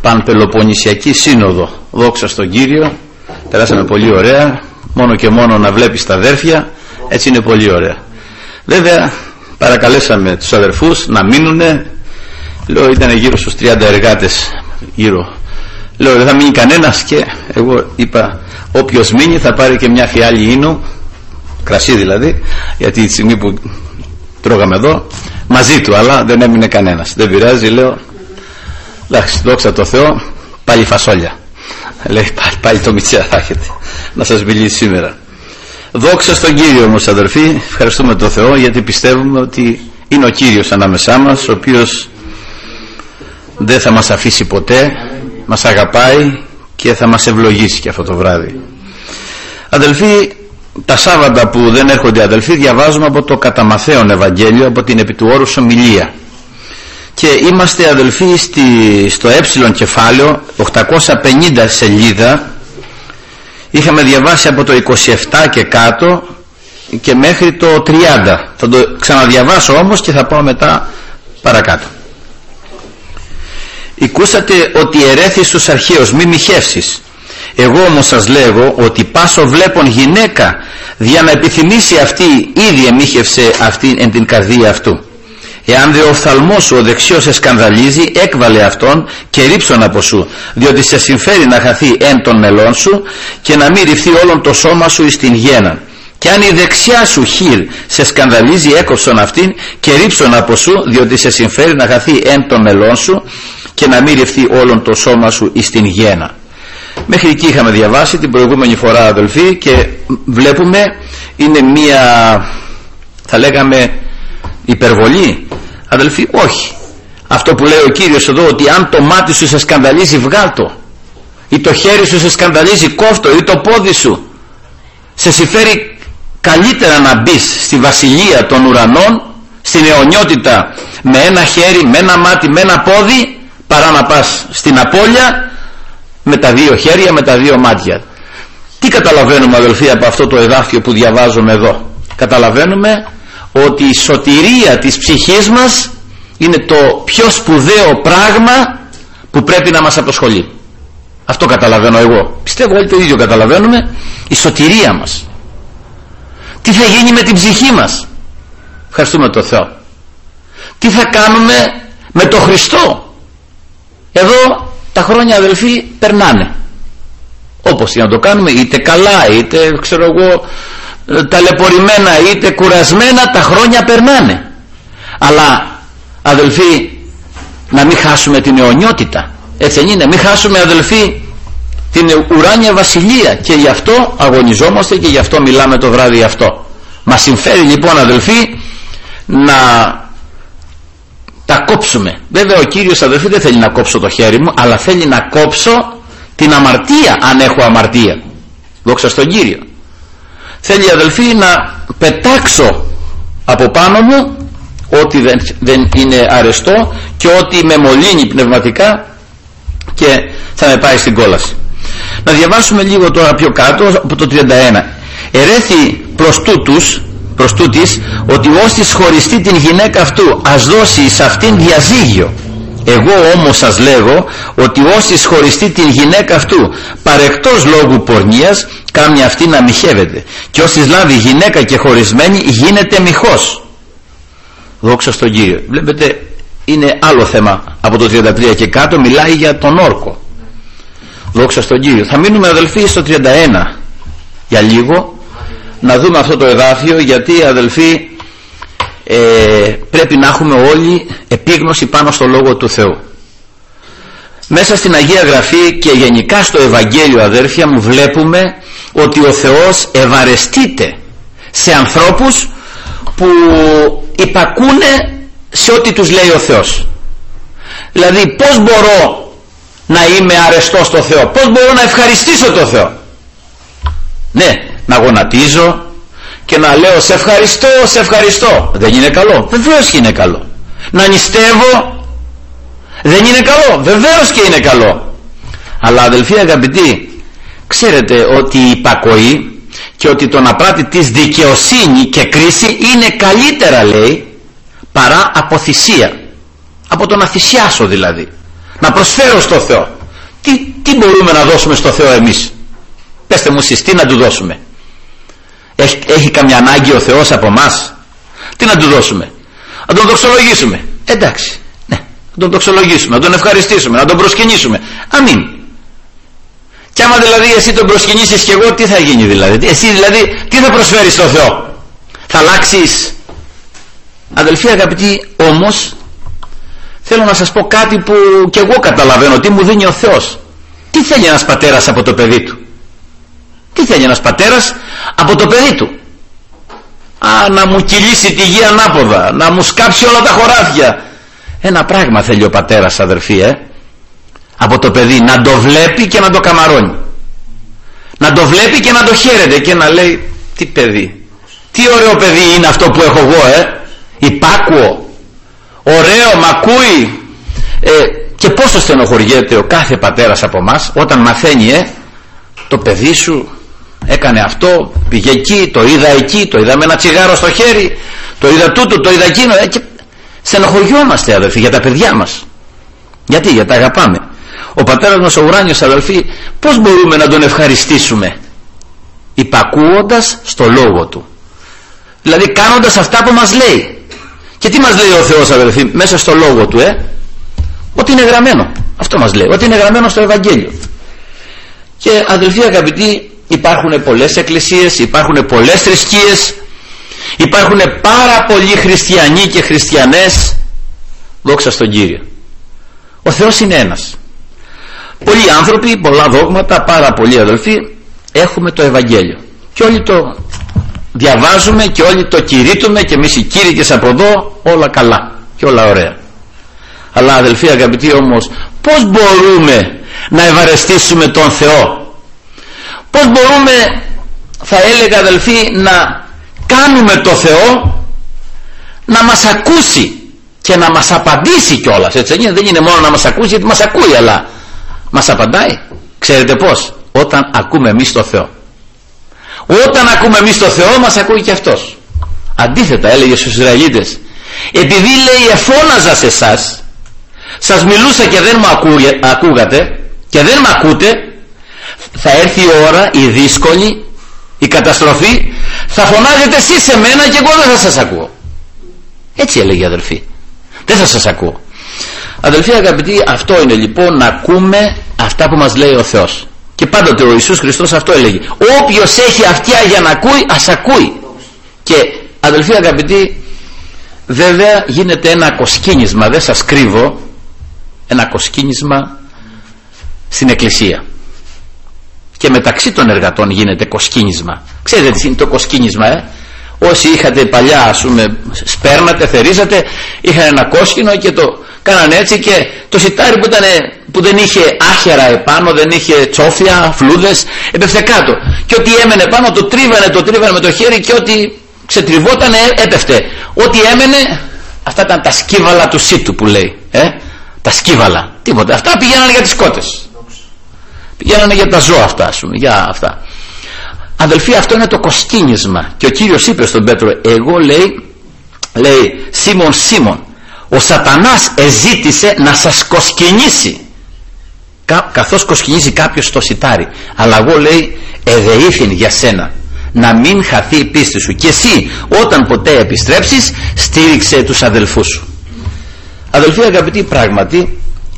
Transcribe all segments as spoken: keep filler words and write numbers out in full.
Πανπελοποννησιακή Σύνοδο. Δόξα στον Κύριο, περάσαμε πολύ ωραία. Μόνο και μόνο να βλέπεις τα αδέρφια, έτσι είναι πολύ ωραία. Βέβαια παρακαλέσαμε τους αδερφούς να μείνουνε. Λέω ήταν γύρω στους τριάντα εργάτες γύρω. Λέω δεν θα μείνει κανένας, και εγώ είπα όποιος μείνει θα πάρει και μια φιάλη ίνου, κρασί δηλαδή, γιατί τη στιγμή που τρώγαμε εδώ μαζί του, αλλά δεν έμεινε κανένας. Δεν πειράζει, λέω, εντάξει, δόξα τω Θεώ, πάλι φασόλια. Λέει πάλι, πάλι το Μητσέα θα έχετε να σας μιλήσει σήμερα. Δόξα στον Κύριο όμως αδερφοί, ευχαριστούμε τον Θεό, γιατί πιστεύουμε ότι είναι ο Κύριος ανάμεσά μας, ο οποίος δεν θα μας αφήσει ποτέ, μας αγαπάει και θα μας ευλογήσει και αυτό το βράδυ. Αδελφοί, τα Σάββατα που δεν έρχονται αδελφοί διαβάζουμε από το κατά Μαθαίον Ευαγγέλιο, από την επί του όρους ομιλία, και είμαστε αδελφοί στη, στο ε κεφάλαιο, οκτακόσια πενήντα σελίδα. Είχαμε διαβάσει από το είκοσι επτά και κάτω και μέχρι το τριάντα. Θα το ξαναδιαβάσω όμως και θα πάω μετά παρακάτω. «Οικούσατε ότι ερέθη στους αρχαίους, μη μοιχεύσεις. Εγώ όμως σας λέγω ότι πάσο βλέπον γυναίκα, δια να επιθυμήσει αυτή, ήδη εμίχευσε αυτή εν την καρδία αυτού. Εάν δε ο οφθαλμός σου ο δεξιός σε σκανδαλίζει, έκβαλε αυτόν και ρίψον από σου, διότι σε συμφέρει να χαθεί εν των μελών σου και να μην ρηφθεί όλον το σώμα σου εις την γέννα. Και αν η δεξιά σου χείρ σε σκανδαλίζει, έκοψον αυτήν και ρίψον από σου, διότι σε συμφέρει να χαθεί εν των μελών σου και να μην ρηφθεί όλον το σώμα σου εις την γέννα». Μέχρι εκεί είχαμε διαβάσει την προηγούμενη φορά αδελφοί, και βλέπουμε είναι μία, θα λέγαμε, υπερβολή αδελφοί? Όχι. Αυτό που λέει ο Κύριος εδώ, ότι αν το μάτι σου σε σκανδαλίζει, βγάλτο, ή το χέρι σου σε σκανδαλίζει, κόφτο, ή το πόδι σου σε συμφέρει καλύτερα να μπεις στη βασιλεία των ουρανών, στην αιωνιότητα, με ένα χέρι, με ένα μάτι, με ένα πόδι, παρά να πας στην απώλεια με τα δύο χέρια, με τα δύο μάτια. Τι καταλαβαίνουμε αδελφοί από αυτό το εδάφιο που διαβάζουμε εδώ? Καταλαβαίνουμε ότι η σωτηρία της ψυχής μας είναι το πιο σπουδαίο πράγμα που πρέπει να μας απασχολεί. Αυτό καταλαβαίνω εγώ. Πιστεύω όλοι το ίδιο καταλαβαίνουμε. Η σωτηρία μας. Τι θα γίνει με την ψυχή μας? Ευχαριστούμε τον Θεό. Τι θα κάνουμε με τον Χριστό? Εδώ τα χρόνια αδελφοί περνάνε, όπως για να το κάνουμε, είτε καλά είτε ξέρω εγώ ταλαιπωρημένα είτε κουρασμένα, τα χρόνια περνάνε. Αλλά αδελφοί, να μην χάσουμε την αιωνιότητα, έτσι δεν είναι? Μην χάσουμε αδελφοί την ουράνια βασιλεία, και γι' αυτό αγωνιζόμαστε και γι' αυτό μιλάμε το βράδυ αυτό. Μας συμφέρει λοιπόν αδελφοί να τα κόψουμε. Βέβαια ο Κύριος αδελφοί δεν θέλει να κόψω το χέρι μου, αλλά θέλει να κόψω την αμαρτία, αν έχω αμαρτία. Δόξα στον Κύριο. Θέλει αδελφοί να πετάξω από πάνω μου ό,τι δεν, δεν είναι αρεστό και ό,τι με μολύνει πνευματικά και θα με πάει στην κόλαση. Να διαβάσουμε λίγο τώρα πιο κάτω από το τριάντα ένα. «Ερέθη προς τούτους, προς τούτης, ότι όσοι χωριστεί την γυναίκα αυτού ας δώσει εις αυτήν διαζύγιο. Εγώ όμως σας λέγω ότι όσοι χωριστεί την γυναίκα αυτού παρεκτός λόγου πορνείας, κάμια αυτή να μοιχεύεται, και όσοι λάβει γυναίκα και χωρισμένη γίνεται μοιχός». Δόξα στον Κύριο. Βλέπετε, είναι άλλο θέμα από το τριάντα τρία και κάτω, μιλάει για τον όρκο. Δόξα στον Κύριο. Θα μείνουμε αδελφοί στο τριάντα ένα για λίγο, να δούμε αυτό το εδάφιο, γιατί αδελφοί ε, πρέπει να έχουμε όλοι επίγνωση πάνω στο Λόγο του Θεού. Μέσα στην Αγία Γραφή και γενικά στο Ευαγγέλιο αδέρφια μου βλέπουμε ότι ο Θεός ευαρεστείται σε ανθρώπους που υπακούνε σε ό,τι τους λέει ο Θεός. Δηλαδή πώς μπορώ να είμαι αρεστός στο Θεό, πώς μπορώ να ευχαριστήσω το Θεό? Ναι, να γονατίζω και να λέω σε ευχαριστώ, σε ευχαριστώ. Δεν είναι καλό? Βεβαίως και είναι καλό. Να νηστεύω, δεν είναι καλό? Βεβαίως και είναι καλό. Αλλά αδελφοί αγαπητοί, ξέρετε ότι η υπακοή και ότι το να πράττει της δικαιοσύνη και κρίση είναι καλύτερα, λέει, παρά από θυσία. Από το να θυσιάσω δηλαδή. να προσφέρω στο Θεό. Τι, τι μπορούμε να δώσουμε στο Θεό εμείς? Πεςτε μου εσείς, τι να του δώσουμε? Έχει, έχει καμιά ανάγκη ο Θεός από εμάς? Τι να του δώσουμε? Να τον δοξολογήσουμε? Εντάξει, ναι, να τον δοξολογήσουμε, να τον ευχαριστήσουμε, να τον προσκυνήσουμε. Αμήν. Κι άμα δηλαδή εσύ τον προσκυνήσεις και εγώ, τι θα γίνει δηλαδή? Εσύ δηλαδή τι θα προσφέρεις στο Θεό? Θα αλλάξεις? Αδελφοί αγαπητοί, όμως θέλω να σας πω κάτι που και εγώ καταλαβαίνω τι μου δίνει ο Θεός. Τι θέλει ένας πατέρας από το παιδί του? Τι θέλει ένας πατέρας από το παιδί του? Α, να μου κυλήσει τη γη ανάποδα, να μου σκάψει όλα τα χωράφια. Ένα πράγμα θέλει ο πατέρας, αδερφοί, ε? από το παιδί, να το βλέπει και να το καμαρώνει, να το βλέπει και να το χαίρεται και να λέει, τι παιδί, τι ωραίο παιδί είναι αυτό που έχω εγώ, ε? υπάκουο, ωραίο, μ' ακούει. ε, και πόσο στενοχωριέται ο κάθε πατέρας από μας όταν μαθαίνει, ε, το παιδί σου έκανε αυτό, πήγε εκεί, το είδα εκεί, το είδα με ένα τσιγάρο στο χέρι, το είδα τούτο, το είδα εκείνο, ε, και στενοχωριόμαστε, αδελφοί, για τα παιδιά μας. Γιατί? Γιατί τα αγαπάμε. Ο πατέρας μας ο ουράνιος, αδελφοί, πώς μπορούμε να τον ευχαριστήσουμε? Υπακούοντας στο λόγο του, δηλαδή κάνοντας αυτά που μας λέει. Και τι μας λέει ο Θεός, αδελφοί, μέσα στο λόγο του, ε? Ότι είναι γραμμένο. Αυτό μας λέει, ότι είναι γραμμένο στο Ευαγγέλιο. Και αδελφοί αγαπητοί, υπάρχουν πολλές εκκλησίες, υπάρχουν πολλές θρησκείες, υπάρχουν πάρα πολλοί χριστιανοί και χριστιανές, δόξα στον Κύριο. Ο Θεός είναι ένας. Πολλοί άνθρωποι, πολλά δόγματα, πάρα πολλοί αδελφοί, έχουμε το Ευαγγέλιο και όλοι το διαβάζουμε και όλοι το κηρύττουμε και εμείς οι κήρυκες από εδώ, όλα καλά και όλα ωραία. Αλλά αδελφοί αγαπητοί, όμως πώς μπορούμε να ευαρεστήσουμε τον Θεό? Πώς μπορούμε, θα έλεγα αδελφοί, να κάνουμε το Θεό να μας ακούσει και να μας απαντήσει κιόλας, έτσι? Δεν είναι μόνο να μας ακούσει, γιατί μας ακούει, αλλά μας απαντάει. Ξέρετε πώς? Όταν ακούμε εμείς το Θεό. Όταν ακούμε εμείς το Θεό, μας ακούει και Αυτός. Αντίθετα, έλεγε στους Ισραηλίτες, επειδή λέει εφώναζα σε εσάς, σας μιλούσα και δεν μου ακούγε, ακούγατε και δεν με ακούτε, θα έρθει η ώρα, η δύσκολη, η καταστροφή, θα φωνάζετε εσείς σε μένα και εγώ δεν θα σας ακούω. Έτσι έλεγε, αδελφοί, δεν θα σας ακούω. Αδελφοί αγαπητοί, αυτό είναι λοιπόν, να ακούμε αυτά που μας λέει ο Θεός. Και πάντοτε ο Ιησούς Χριστός αυτό έλεγε, όποιος έχει αυτιά για να ακούει, ας ακούει. Και αδελφοί αγαπητοί, βέβαια γίνεται ένα κοσκίνισμα, δεν σας κρύβω, ένα κοσκίνισμα στην εκκλησία. Και μεταξύ των εργατών γίνεται κοσκίνισμα. Ξέρετε τι είναι το κοσκίνισμα, ε? Όσοι είχατε παλιά, ας πούμε, σπέρνατε, θερίζατε, είχαν ένα κόσκινο και το κάνανε έτσι, και το σιτάρι που, ήταν, που δεν είχε άχερα επάνω, δεν είχε τσόφια, φλούδες, έπεφτε κάτω. Και ό,τι έμενε πάνω το τρίβανε, το τρίβανε με το χέρι, και ό,τι ξετριβότανε έπεφτε. Ό,τι έμενε, αυτά ήταν τα σκύβαλα του σίτου που λέει, ε? τα σκύβαλα, τίποτα. Αυτά πηγαίνανε για τις κότες. Πηγαίνανε για τα ζώα αυτά, ας πούμε, για αυτά. Αδελφοί, αυτό είναι το κοσκίνισμα. Και ο Κύριος είπε στον Πέτρο, εγώ λέει, λέει, Σίμων, Σίμων, ο σατανάς εζήτησε να σας κοσκινήσει, Κα, καθώς κοσκινίζει κάποιος στο σιτάρι, αλλά εγώ, λέει, εδεήθην για σένα, να μην χαθεί η πίστη σου, και εσύ όταν ποτέ επιστρέψεις, στήριξε τους αδελφούς σου. Αδελφοί αγαπητοί, πράγματι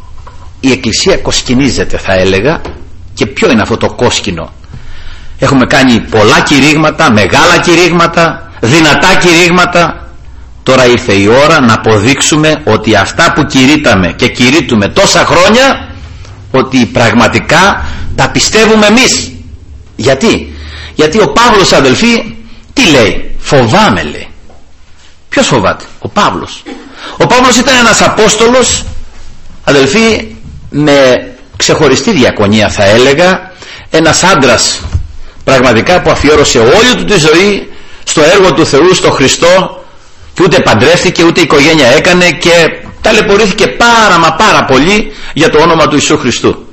η Εκκλησία κοσκινίζεται, θα έλεγα. Και ποιο είναι αυτό το κόσκινο? Έχουμε κάνει πολλά κηρύγματα, μεγάλα κηρύγματα, δυνατά κηρύγματα. Τώρα ήρθε η ώρα να αποδείξουμε ότι αυτά που κηρύτταμε και κηρύττουμε τόσα χρόνια, ότι πραγματικά τα πιστεύουμε εμείς. Γιατί? Γιατί ο Παύλος, αδελφοί, τι λέει? Φοβάμαι, λέει. Ποιος φοβάται? Ο Παύλος. Ο Παύλος ήταν ένας Απόστολος, αδελφοί, με ξεχωριστή διακονία, θα έλεγα, ένας άντρας πραγματικά που αφιέρωσε όλη του τη ζωή στο έργο του Θεού, στο Χριστό, και ούτε παντρεύτηκε ούτε οικογένεια έκανε, και ταλαιπωρήθηκε πάρα μα πάρα πολύ για το όνομα του Ιησού Χριστού.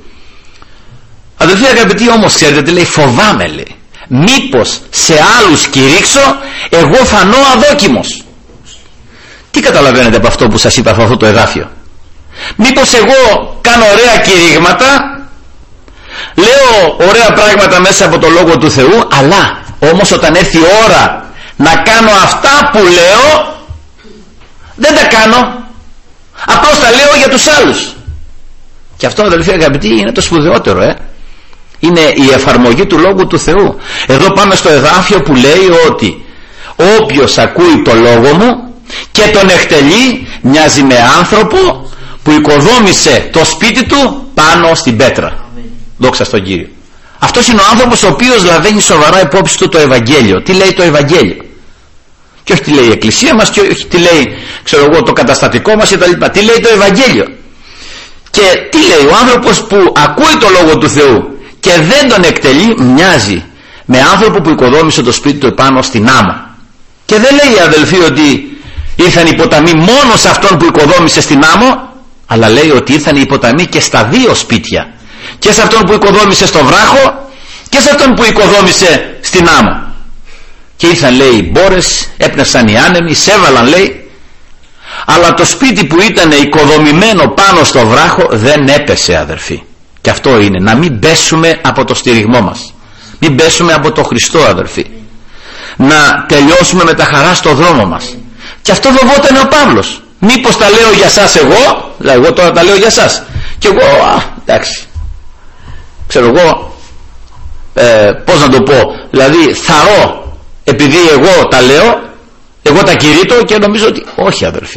Αδελφοί αγαπητοί, όμως ξέρετε τι λέει? Φοβάμαι, λέει, μήπως σε άλλους κηρύξω, εγώ φανώ αδόκιμος. Τι καταλαβαίνετε από αυτό που σας είπα, από αυτό το εδάφιο? Μήπως εγώ κάνω ωραία κηρύγματα, λέω ωραία πράγματα μέσα από το Λόγο του Θεού, αλλά όμως όταν έρθει η ώρα να κάνω αυτά που λέω, δεν τα κάνω, απλώς τα λέω για τους άλλους. Και αυτό, αδελφοί αγαπητοί, είναι το σπουδαιότερο, ε? είναι η εφαρμογή του Λόγου του Θεού. Εδώ πάμε στο εδάφιο που λέει ότι όποιος ακούει το Λόγο μου και τον εκτελεί μοιάζει με άνθρωπο που οικοδόμησε το σπίτι του πάνω στην πέτρα. Δόξα στον Κύριο. Αυτός είναι ο άνθρωπος ο οποίος λαβαίνει σοβαρά υπόψη του το Ευαγγέλιο. Τι λέει το Ευαγγέλιο, και όχι τι λέει η Εκκλησία μας, και όχι τι λέει, ξέρω εγώ, το καταστατικό μας κτλ. Τι λέει το Ευαγγέλιο. Και τι λέει, ο άνθρωπος που ακούει το Λόγο του Θεού και δεν τον εκτελεί μοιάζει με άνθρωπο που οικοδόμησε το σπίτι του επάνω στην άμμο. Και δεν λέει, αδελφοί, ότι ήρθαν οι ποταμοί μόνο σε αυτόν που οικοδόμησε στην άμμο, αλλά λέει ότι ήρθαν οι ποταμοί και στα δύο σπίτια, και σε αυτόν που οικοδόμησε στο βράχο και σε αυτόν που οικοδόμησε στην άμμο. Και ήρθαν, λέει, οι μπόρες, έπνευσαν οι άνεμοι, σέβαλαν, λέει, αλλά το σπίτι που ήταν οικοδομημένο πάνω στο βράχο δεν έπεσε, αδερφοί. Και αυτό είναι, να μην πέσουμε από το στηριγμό μας, μην πέσουμε από το Χριστό, αδερφοί, να τελειώσουμε με τα χαρά στο δρόμο μας. Και αυτό φοβόταν ο Παύλος. Μήπως τα λέω για σας εγώ, δηλαδή εγώ τώρα τα λέω για σας, και εγώ, α, εντάξει, ξέρω εγώ, ε, πώς να το πω, δηλαδή θαρώ επειδή εγώ τα λέω, εγώ τα κηρύττω, και νομίζω ότι όχι, αδελφοί.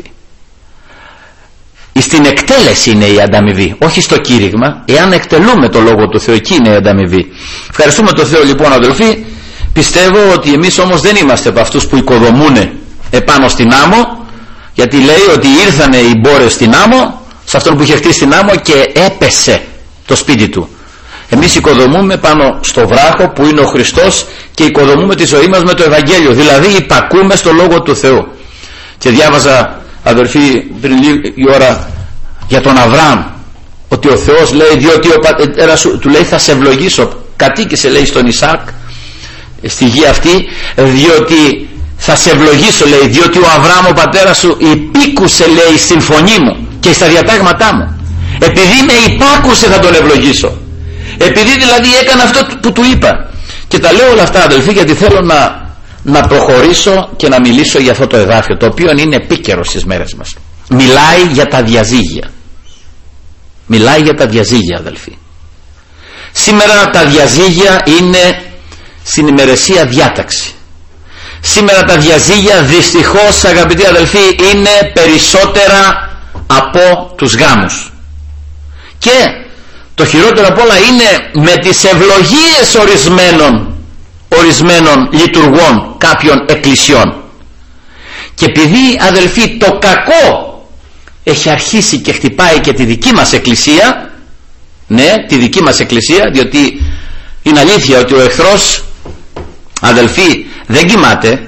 Στην εκτέλεση είναι η ανταμοιβή, όχι στο κήρυγμα. Εάν εκτελούμε το Λόγο του Θεού, εκεί είναι η ανταμοιβή. Ευχαριστούμε τον Θεό, λοιπόν, αδελφοί. Πιστεύω ότι εμείς όμως δεν είμαστε από αυτούς που οικοδομούν επάνω στην άμμο, γιατί λέει ότι ήρθανε οι μπόρες στην άμμο, σε αυτόν που είχε χτίσει την άμμο, και έπεσε το σπίτι του. Εμείς οικοδομούμε πάνω στο βράχο που είναι ο Χριστός, και οικοδομούμε τη ζωή μας με το Ευαγγέλιο, δηλαδή υπακούμε στο Λόγο του Θεού. Και διάβαζα, αδερφοί, πριν λίγη ώρα για τον Αβραάμ, ότι ο Θεός λέει, διότι ο πατέρας σου, του λέει, θα σε ευλογήσω. Κατοίκησε, λέει, στον Ισαάκ στη γη αυτή, διότι θα σε ευλογήσω, λέει, διότι ο Αβραάμ ο πατέρας σου υπήκουσε, λέει, στην φωνή μου και στα διατάγματά μου. Επειδή με υπάκουσε θα τον ευλογήσω, επειδή δηλαδή έκανε αυτό που του είπα. Και τα λέω όλα αυτά, αδελφοί, γιατί θέλω να, να προχωρήσω και να μιλήσω για αυτό το εδάφιο, το οποίο είναι επίκαιρο στις μέρες μας. Μιλάει για τα διαζύγια. Μιλάει για τα διαζύγια, αδελφοί. Σήμερα τα διαζύγια είναι στην ημερησία διάταξη. Σήμερα τα διαζύγια, δυστυχώς, αγαπητοί αδελφοί, είναι περισσότερα από τους γάμους. Και το χειρότερο απ' όλα είναι με τις ευλογίες ορισμένων, ορισμένων λειτουργών κάποιων εκκλησιών. Και επειδή, αδελφοί, το κακό έχει αρχίσει και χτυπάει και τη δική μας εκκλησία, ναι, τη δική μας εκκλησία, διότι είναι αλήθεια ότι ο εχθρός, αδελφοί, δεν κοιμάται.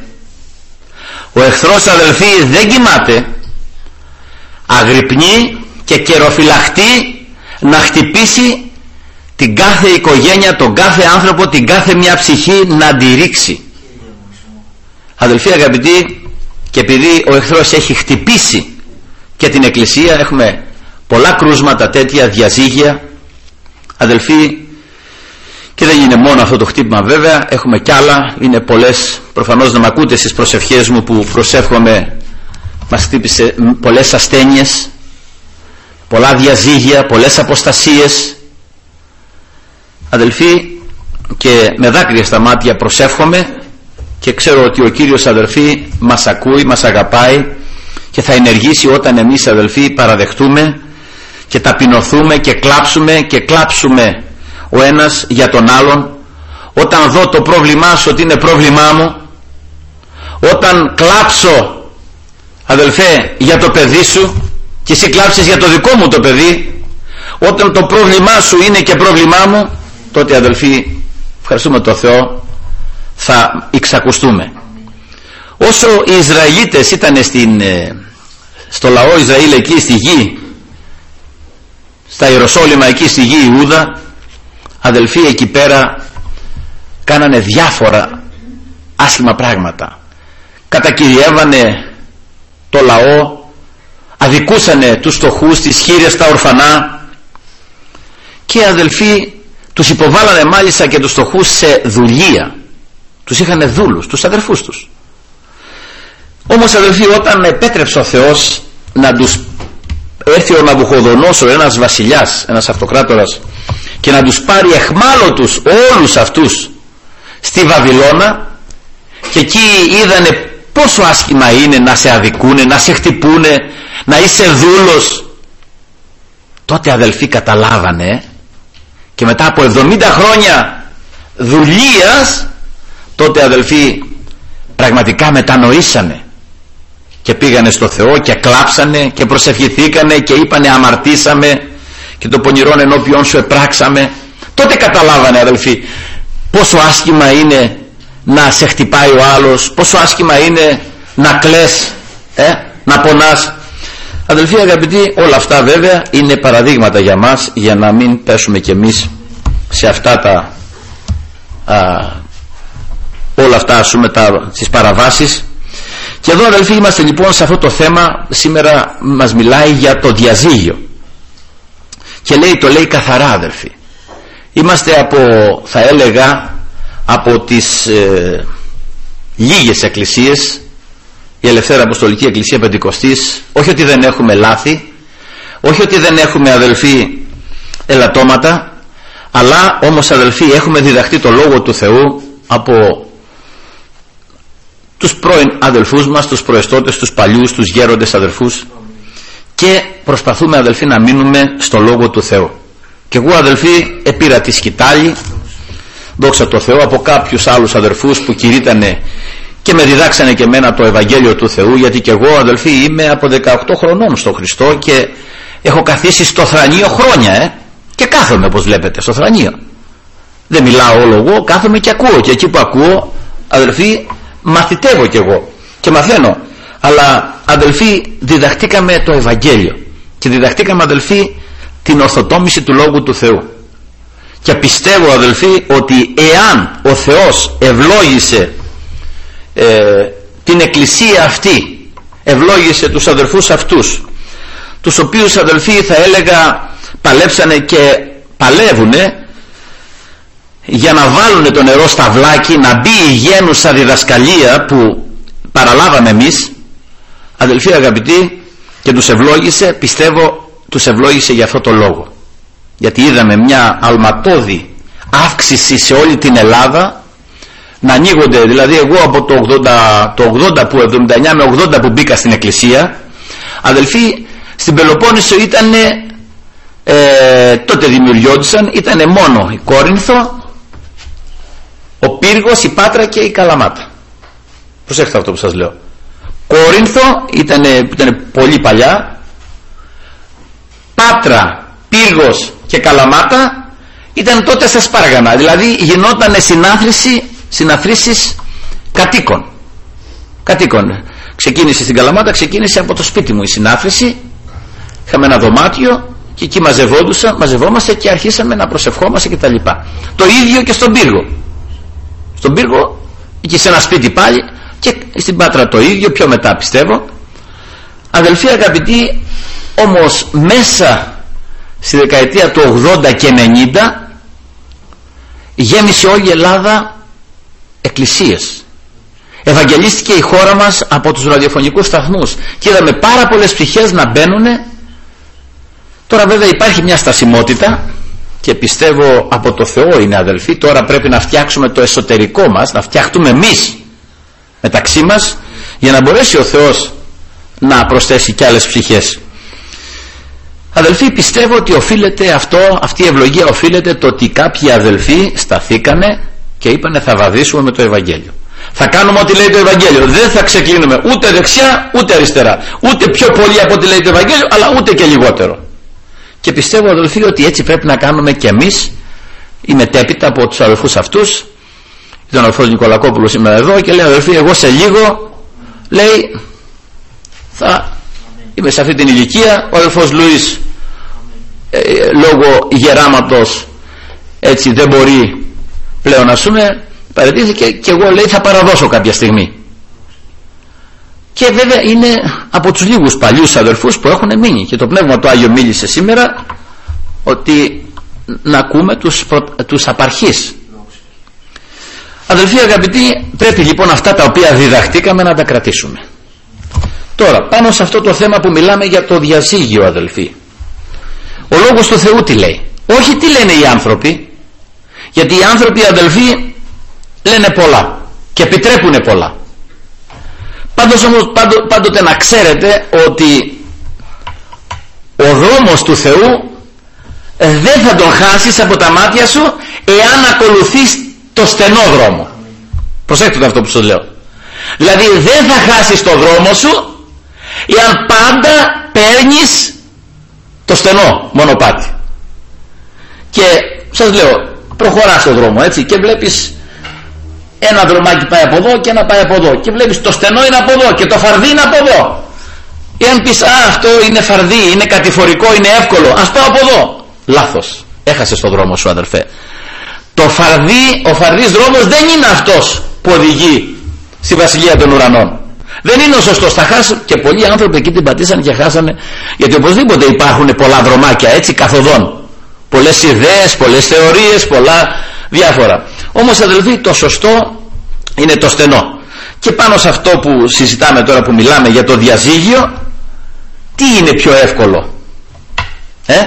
Ο εχθρός, αδελφοί, δεν κοιμάται. Αγρυπνεί και καιροφυλαχτεί να χτυπήσει την κάθε οικογένεια, τον κάθε άνθρωπο, την κάθε μια ψυχή, να τη ρίξει. Αδελφοί αγαπητοί, και επειδή ο εχθρός έχει χτυπήσει και την εκκλησία, έχουμε πολλά κρούσματα τέτοια, διαζύγια, αδελφοί, και δεν είναι μόνο αυτό το χτύπημα, βέβαια, έχουμε κι άλλα, είναι πολλές. Προφανώς να μ' ακούτε στις προσευχές μου που προσεύχομαι, μας χτύπησε πολλές ασθένειες, πολλά διαζύγια, πολλές αποστασίες, αδελφοί, και με δάκρυα στα μάτια προσεύχομαι, και ξέρω ότι ο Κύριος, αδελφοί, μας ακούει, μας αγαπάει, και θα ενεργήσει όταν εμείς, αδελφοί, παραδεχτούμε και ταπεινωθούμε και κλάψουμε και κλάψουμε ο ένας για τον άλλον. Όταν δω το πρόβλημά σου ότι είναι πρόβλημά μου, όταν κλάψω, αδελφέ, για το παιδί σου και εσύ κλάψεις για το δικό μου το παιδί, όταν το πρόβλημά σου είναι και πρόβλημά μου, τότε, αδελφοί, ευχαριστούμε τον Θεό, θα εξακουστούμε. Όσο οι Ισραηλίτες ήταν στην, στο λαό Ισραήλ, εκεί στη γη, στα Ιεροσόλυμα, εκεί στη γη Ιούδα, αδελφοί, εκεί πέρα κάνανε διάφορα άσχημα πράγματα. Κατακυριεύανε το λαό, αδικούσανε τους φτωχούς, τις χήρες, τα ορφανά, και αδελφοί τους υποβάλανε μάλιστα και τους φτωχούς σε δουλεία, τους είχανε δούλους, τους αδερφούς τους. Όμως αδελφοί, όταν επέτρεψε ο Θεός να τους έρθει ο Ναβουχοδονόσορ, ένας βασιλιάς, ένας αυτοκράτορας, και να τους πάρει εχμάλωτους όλους αυτούς στη Βαβυλώνα, και εκεί είδανε πόσο άσχημα είναι να σε αδικούνε, να σε χτυπούνε, να είσαι δούλος, τότε αδελφοί καταλάβανε, και μετά από εβδομήντα χρόνια δουλείας, τότε αδελφοί πραγματικά μετανοήσανε και πήγανε στο Θεό και κλάψανε και προσευχηθήκανε και είπανε αμαρτήσαμε και το πονηρόν ενώπιον σου επράξαμε. Τότε καταλάβανε αδελφοί πόσο άσχημα είναι να σε χτυπάει ο άλλος, πόσο άσχημα είναι να κλαις, ε, να πονάς. Αδελφοί αγαπητοί, όλα αυτά βέβαια είναι παραδείγματα για μας, για να μην πέσουμε κι εμείς σε αυτά τα α, όλα αυτά, ας πούμε, τα, τις παραβάσεις. Και εδώ αδελφοί είμαστε λοιπόν σε αυτό το θέμα. Σήμερα μας μιλάει για το διαζύγιο και λέει, το λέει καθαρά αδελφοί. Είμαστε από, θα έλεγα, από τις ε, λίγες εκκλησίες, η Ελευθέρα Αποστολική Εκκλησία Πεντηκοστής, όχι ότι δεν έχουμε λάθη, όχι ότι δεν έχουμε αδελφοί ελαττώματα, αλλά όμως αδελφοί έχουμε διδαχτεί το Λόγο του Θεού από τους πρώην αδελφούς μας, τους προεστώτες, τους παλιούς, τους γέροντες αδελφούς, και προσπαθούμε αδελφοί να μείνουμε στο Λόγο του Θεού. Και εγώ αδελφοί επήρα τη σκητάλη, δόξα τω Θεώ, από κάποιους άλλους αδελφούς που κηρύττανε και με διδάξανε και εμένα το Ευαγγέλιο του Θεού, γιατί και εγώ αδελφοί είμαι από δεκαοκτώ χρονών στο Χριστό και έχω καθίσει στο θρανείο χρόνια, ε, και κάθομαι όπως βλέπετε στο θρανείο. Δεν μιλάω όλο εγώ, κάθομαι και ακούω, και εκεί που ακούω αδελφοί μαθητεύω κι εγώ και μαθαίνω. Αλλά αδελφοί διδαχτήκαμε το Ευαγγέλιο και διδαχτήκαμε αδελφοί την ορθοτόμηση του Λόγου του Θεού, και πιστεύω αδελφοί ότι εάν ο Θεός ευλόγησε ε, την εκκλησία αυτή, ευλόγησε τους αδελφούς αυτούς, τους οποίους αδελφοί θα έλεγα παλέψανε και παλεύουνε για να βάλουν το νερό στα βλάκι, να μπει η γένουσα διδασκαλία που παραλάβαμε εμείς αδελφοί αγαπητοί, και τους ευλόγησε. Πιστεύω τους ευλόγησε για αυτό το λόγο, γιατί είδαμε μια αλματώδη αύξηση σε όλη την Ελλάδα να ανοίγονται. Δηλαδή εγώ από το ογδόντα, το ογδόντα που, εβδομήντα εννιά με ογδόντα που μπήκα στην εκκλησία αδελφοί, στην Πελοπόννησο ήταν ε, τότε δημιουργιόντουσαν, ήταν μόνο η Κόρινθο, ο Πύργος, η Πάτρα και η Καλαμάτα. Προσέξτε αυτό που σας λέω. Κόρινθο ήταν, ήταν πολύ παλιά, Πάτρα, Πύργος και Καλαμάτα ήταν τότε στα σπάργανα. Δηλαδή γινόταν συνάθρηση, συναθρήσεις κατοίκων. Κατοίκων. Ξεκίνησε στην Καλαμάτα, ξεκίνησε από το σπίτι μου η συνάθρηση. Είχαμε ένα δωμάτιο και εκεί μαζευόντουσα, μαζευόμαστε και αρχίσαμε να προσευχόμαστε κτλ. Το ίδιο και στον Πύργο. Στον Πύργο, εκεί σε ένα σπίτι πάλι, και στην Πάτρα το ίδιο, πιο μετά πιστεύω. Αδελφοί αγαπητοί, όμως μέσα στη δεκαετία του ογδόντα και ενενήντα γέμισε όλη η Ελλάδα εκκλησίες. Ευαγγελίστηκε η χώρα μας από τους ραδιοφωνικούς σταθμούς και είδαμε πάρα πολλές ψυχές να μπαίνουν. Τώρα βέβαια υπάρχει μια στασιμότητα και πιστεύω από το Θεό είναι αδελφοί. Τώρα πρέπει να φτιάξουμε το εσωτερικό μας, να φτιαχτούμε εμείς μεταξύ μας, για να μπορέσει ο Θεός να προσθέσει κι άλλες ψυχές. Αδελφοί, πιστεύω ότι οφείλεται αυτό, αυτή η ευλογία οφείλεται το ότι κάποιοι αδελφοί σταθήκανε και είπανε θα βαδίσουμε με το Ευαγγέλιο. Θα κάνουμε ό,τι λέει το Ευαγγέλιο. Δεν θα ξεκλίνουμε ούτε δεξιά ούτε αριστερά. Ούτε πιο πολύ από ό,τι λέει το Ευαγγέλιο, αλλά ούτε και λιγότερο. Και πιστεύω αδελφοί ότι έτσι πρέπει να κάνουμε και εμείς. Είμαι μετέπειτα από τους αδελφούς αυτούς. Ήταν ο αδελφός Νικολακόπουλος σήμερα εδώ και λέει αδελφοί, εγώ σε λίγο, λέει, θα είμαι σε αυτή την ηλικία. Ο αδελφός Λουίς ε, λόγω γεράματος έτσι δεν μπορεί πλέον να σούμε, παραιτήθηκε, και εγώ λέει θα παραδώσω κάποια στιγμή. και βέβαια είναι από τους λίγους παλιούς αδελφούς που έχουν μείνει, και το Πνεύμα το Άγιο μίλησε σήμερα ότι να ακούμε τους, προ... τους απαρχείς. Αδελφοί αγαπητοί, πρέπει λοιπόν αυτά τα οποία διδαχτήκαμε να τα κρατήσουμε. Τώρα πάνω σε αυτό το θέμα που μιλάμε για το διαζύγιο, αδελφοί, ο Λόγος του Θεού τι λέει? Όχι τι λένε οι άνθρωποι, γιατί οι άνθρωποι, αδελφοί, λένε πολλά και επιτρέπουν πολλά. Πάντως όμως πάντο, πάντοτε να ξέρετε ότι ο δρόμος του Θεού δεν θα τον χάσεις από τα μάτια σου εάν ακολουθείς το στενό δρόμο. Προσέξτε αυτό που σου λέω. Δηλαδή δεν θα χάσεις το δρόμο σου εάν πάντα παίρνεις το στενό μονοπάτι. Και σας λέω, προχωράς στο δρόμο έτσι και βλέπεις ένα δρομάκι πάει από εδώ και ένα πάει από εδώ, και βλέπεις το στενό είναι από εδώ και το φαρδί είναι από εδώ. Εάν πεις α, αυτό είναι φαρδί, είναι κατηφορικό, είναι εύκολο, ας πάω από εδώ, λάθος, έχασες το δρόμο σου, αδελφέ. Το φαρδί, ο φαρδής δρόμος δεν είναι αυτός που οδηγεί στη Βασιλεία των Ουρανών. Δεν είναι ο σωστός. Θα χάσουν, και πολλοί άνθρωποι εκεί την πατήσαν και χάσανε, γιατί οπωσδήποτε υπάρχουν πολλά δρομάκια έτσι καθοδόν, πολλές ιδέες, πολλές θεωρίες, πολλά διάφορα. Όμως, αδελφοί, το σωστό είναι το στενό. Και πάνω σε αυτό που συζητάμε τώρα, που μιλάμε για το διαζύγιο, τι είναι πιο εύκολο? Ε?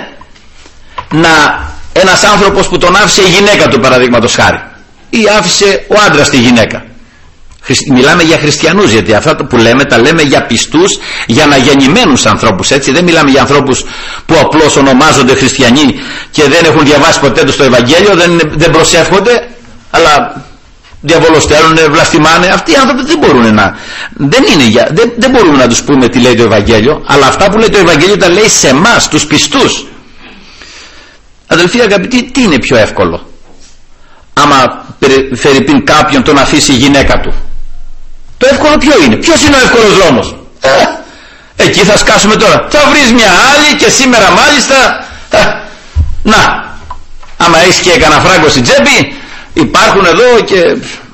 Να ένας άνθρωπος που τον άφησε η γυναίκα του, παραδείγματος χάρη, ή άφησε ο άντρας τη γυναίκα. Μιλάμε για χριστιανούς, γιατί αυτά που λέμε τα λέμε για πιστούς, για αναγεννημένους ανθρώπους, έτσι. Δεν μιλάμε για ανθρώπους που απλώς ονομάζονται χριστιανοί και δεν έχουν διαβάσει ποτέ τους το Ευαγγέλιο, δεν, δεν προσεύχονται, αλλά διαβολοστέλνουν, βλαστημάνε. Αυτοί οι άνθρωποι δεν μπορούν να δεν, είναι για, δεν, δεν μπορούμε να τους πούμε τι λέει το Ευαγγέλιο, αλλά αυτά που λέει το Ευαγγέλιο τα λέει σε εμάς, τους πιστούς. Αδελφοί αγαπητοί, τι είναι πιο εύκολο? Άμα φέρει πιν κάποιον τον αφήσει η γυναίκα του, το εύκολο ποιο είναι? Ποιος είναι ο εύκολος δρόμος? Ε, εκεί θα σκάσουμε τώρα. Θα βρεις μια άλλη, και σήμερα μάλιστα. Ε, να, άμα έχεις και κανένα φράγκο στην τσέπη, υπάρχουν εδώ και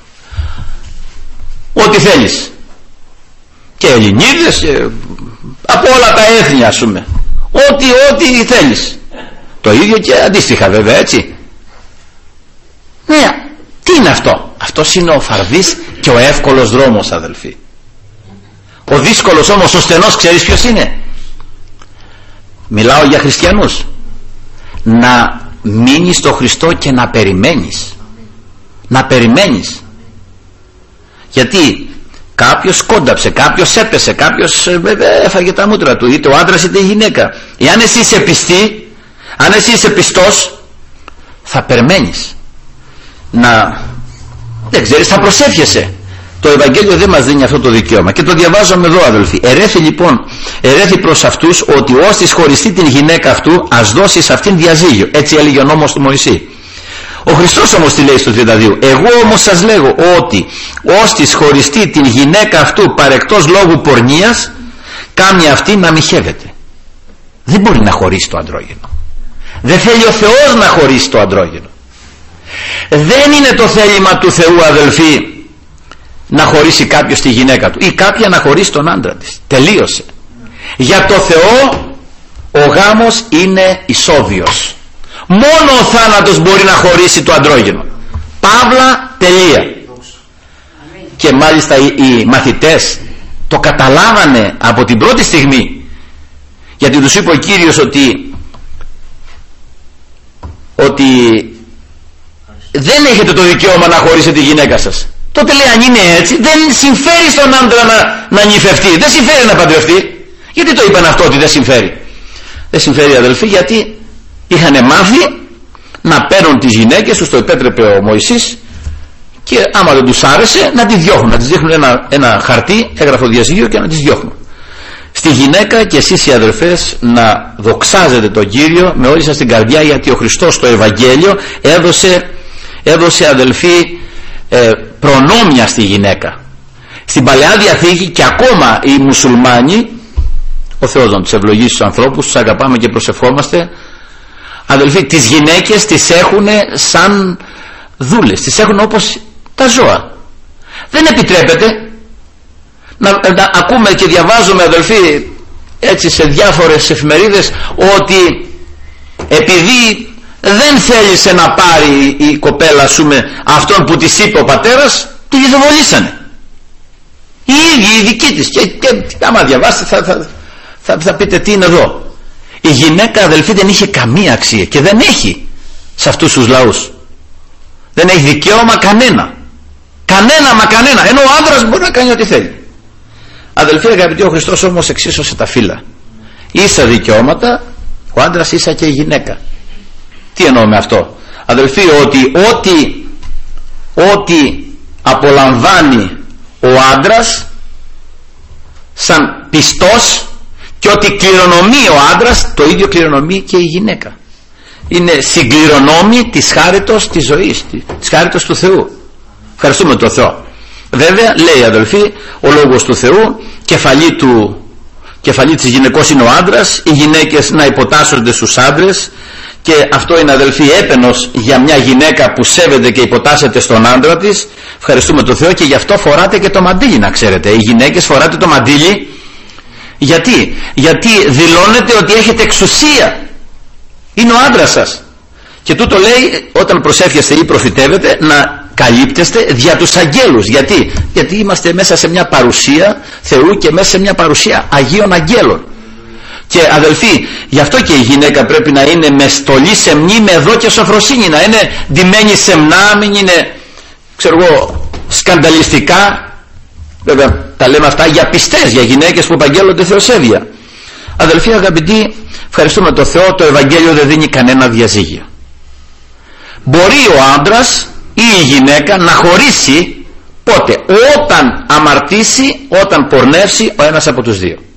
ό,τι θέλεις, και Ελληνίδες και από όλα τα έθνη, ας πούμε, ό,τι ό,τι θέλεις. Το ίδιο και αντίστοιχα βέβαια, έτσι. Ναι, τι είναι αυτό? Αυτός είναι ο φαρδής και ο εύκολος δρόμος, αδελφοί. Ο δύσκολος όμως, ο στενός, ξέρεις ποιος είναι? Μιλάω για χριστιανούς. Να μείνεις στο Χριστό και να περιμένεις. Να περιμένεις. Γιατί κάποιος κόνταψε, κάποιος έπεσε, κάποιος έφαγε τα μούτρα του, είτε ο άντρας είτε η γυναίκα. Εάν εσύ είσαι πιστή, αν εσύ είσαι πιστός, θα περιμένεις. Να, δεν ξέρεις, θα προσεύχεσαι. Το Ευαγγέλιο δεν μας δίνει αυτό το δικαίωμα, και το διαβάζουμε εδώ, αδελφοί. Ερέθη λοιπόν, ερέθη προς αυτούς ότι όστις χωριστεί την γυναίκα αυτού, ας δώσει σε αυτήν διαζύγιο. Έτσι έλεγε ο νόμος του Μωυσή. Ο Χριστός όμως τι λέει στο τριάντα δύο? Εγώ όμως σας λέγω ότι όστις χωριστεί την γυναίκα αυτού παρεκτός λόγου πορνείας, κάνει αυτή να μοιχεύεται. Δεν μπορεί να χωρίσει το αντρόγυνο. Δεν θέλει ο Θεός να χωρίσει το αντρόγυνο. Δεν είναι το θέλημα του Θεού, αδελφοί, να χωρίσει κάποιος τη γυναίκα του ή κάποια να χωρίσει τον άντρα της. Τελείωσε. Για το Θεό ο γάμος είναι ισόβιος. Μόνο ο θάνατος μπορεί να χωρίσει το αντρόγυνο. Παύλα, τελεία. Και μάλιστα οι, οι μαθητές το καταλάβανε από την πρώτη στιγμή, γιατί τους είπε ο Κύριος ότι ότι δεν έχετε το δικαίωμα να χωρίσετε τη γυναίκα σας. Τότε λέει, αν είναι έτσι, δεν συμφέρει στον άντρα να, να νυφευτεί, δεν συμφέρει να παντρευτεί. Γιατί το είπαν αυτό, ότι δεν συμφέρει? Δεν συμφέρει, αδελφοί, γιατί είχαν μάθει να παίρνουν τις γυναίκες τους, το επέτρεπε ο Μωυσής, και άμα δεν τους άρεσε να τις διώχνουν, να τις δείχνουν ένα, ένα χαρτί, έγραφο διαζύγιο, και να τις διώχνουν. Στη γυναίκα και εσείς οι αδελφές να δοξάζετε τον Κύριο με όλη σας την καρδιά, γιατί ο Χριστός στο Ευαγγέλιο έδωσε, έδωσε αδελφοί, ε, προνόμια στη γυναίκα. Στην Παλαιά Διαθήκη και ακόμα οι μουσουλμάνοι, ο Θεός να τους ευλογήσει τους ανθρώπους, τους αγαπάμε και προσευχόμαστε, αδελφοί, τις γυναίκες τις έχουν σαν δούλες, τις έχουν όπως τα ζώα. Δεν επιτρέπεται να, να ακούμε και διαβάζουμε, αδελφοί, έτσι σε διάφορες εφημερίδες, ότι επειδή δεν θέλησε να πάρει η κοπέλα σου με αυτόν που της είπε ο πατέρας, τη λιθοβολήσανε οι ίδιοι, οι δικοί της, και, και άμα διαβάσετε θα, θα, θα, θα πείτε τι είναι εδώ. Η γυναίκα, αδελφοί, δεν είχε καμία αξία και δεν έχει σε αυτούς τους λαούς, δεν έχει δικαίωμα κανένα, κανένα μα κανένα, ενώ ο άντρας μπορεί να κάνει ό,τι θέλει. Αδελφοί αγαπητοί, ο Χριστός όμως εξίσωσε τα φύλλα, ίσα δικαιώματα, ο άντρας ίσα και η γυναίκα. Τι εννοώ με αυτό, αδελφοί? Ότι ό,τι ό,τι απολαμβάνει ο άντρας σαν πιστός και ό,τι κληρονομεί ο άντρας, το ίδιο κληρονομεί και η γυναίκα. Είναι συγκληρονόμη της χάριτος της ζωής, της χάριτος του Θεού. Ευχαριστούμε τον Θεό. Βέβαια, λέει, αδελφοί, ο λόγος του Θεού, κεφαλή του κεφαλή της γυναικός είναι ο άντρας, οι γυναίκες να υποτάσσονται στους άντρες, και αυτό είναι, αδελφοί, έπαινος για μια γυναίκα που σέβεται και υποτάσσεται στον άντρα της. Ευχαριστούμε τον Θεό, και γι' αυτό φοράτε και το μαντίλι, να ξέρετε. Οι γυναίκες φοράτε το μαντίλι γιατί, γιατί δηλώνετε ότι έχετε εξουσία, είναι ο άντρας σας, και τούτο λέει όταν προσεύχεστε ή προφητεύετε να καλύπτεστε δια τους αγγέλους. Γιατί, γιατί είμαστε μέσα σε μια παρουσία Θεού και μέσα σε μια παρουσία Αγίων Αγγέλων. Και αδελφοί, γι' αυτό και η γυναίκα πρέπει να είναι με στολή σεμνή, με δό και σοφροσύνη, να είναι ντυμένη σεμνά, μην είναι, ξέρω εγώ, σκανδαλιστικά. Βέβαια τα λέμε αυτά για πιστές, για γυναίκες που επαγγέλλονται θεοσέβεια. Αδελφοί αγαπητοί, ευχαριστούμε τον Θεό, το Ευαγγέλιο δεν δίνει κανένα διαζύγιο. Μπορεί ο άντρας ή η γυναίκα να χωρίσει πότε? Όταν αμαρτήσει, όταν πορνεύσει ο ένας από τους δύο.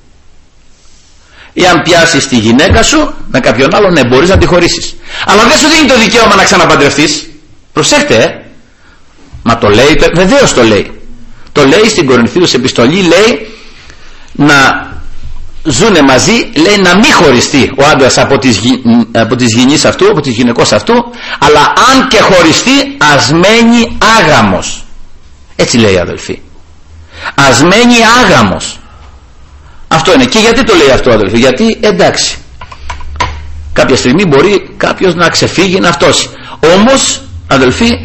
Ή αν πιάσεις τη γυναίκα σου με κάποιον άλλον, ναι, μπορείς να τη χωρίσεις, αλλά δεν σου δίνει το δικαίωμα να ξαναπαντρευτείς. Προσέχτε, ε. Μα το λέει, βεβαίως το λέει. Το λέει στην Κορινθίους επιστολή, λέει να ζουνε μαζί, λέει να μην χωριστεί ο άντρας από τις, από τις γυνείς αυτού, από τις γυναικός αυτού, αλλά αν και χωριστεί ας μένει άγαμος. Έτσι λέει, αδελφοί, ας μένει άγαμος. Αυτό είναι. Και γιατί το λέει αυτό, αδελφοί? Γιατί εντάξει, κάποια στιγμή μπορεί κάποιος να ξεφύγει, να αυτός. Όμως, αδελφοί,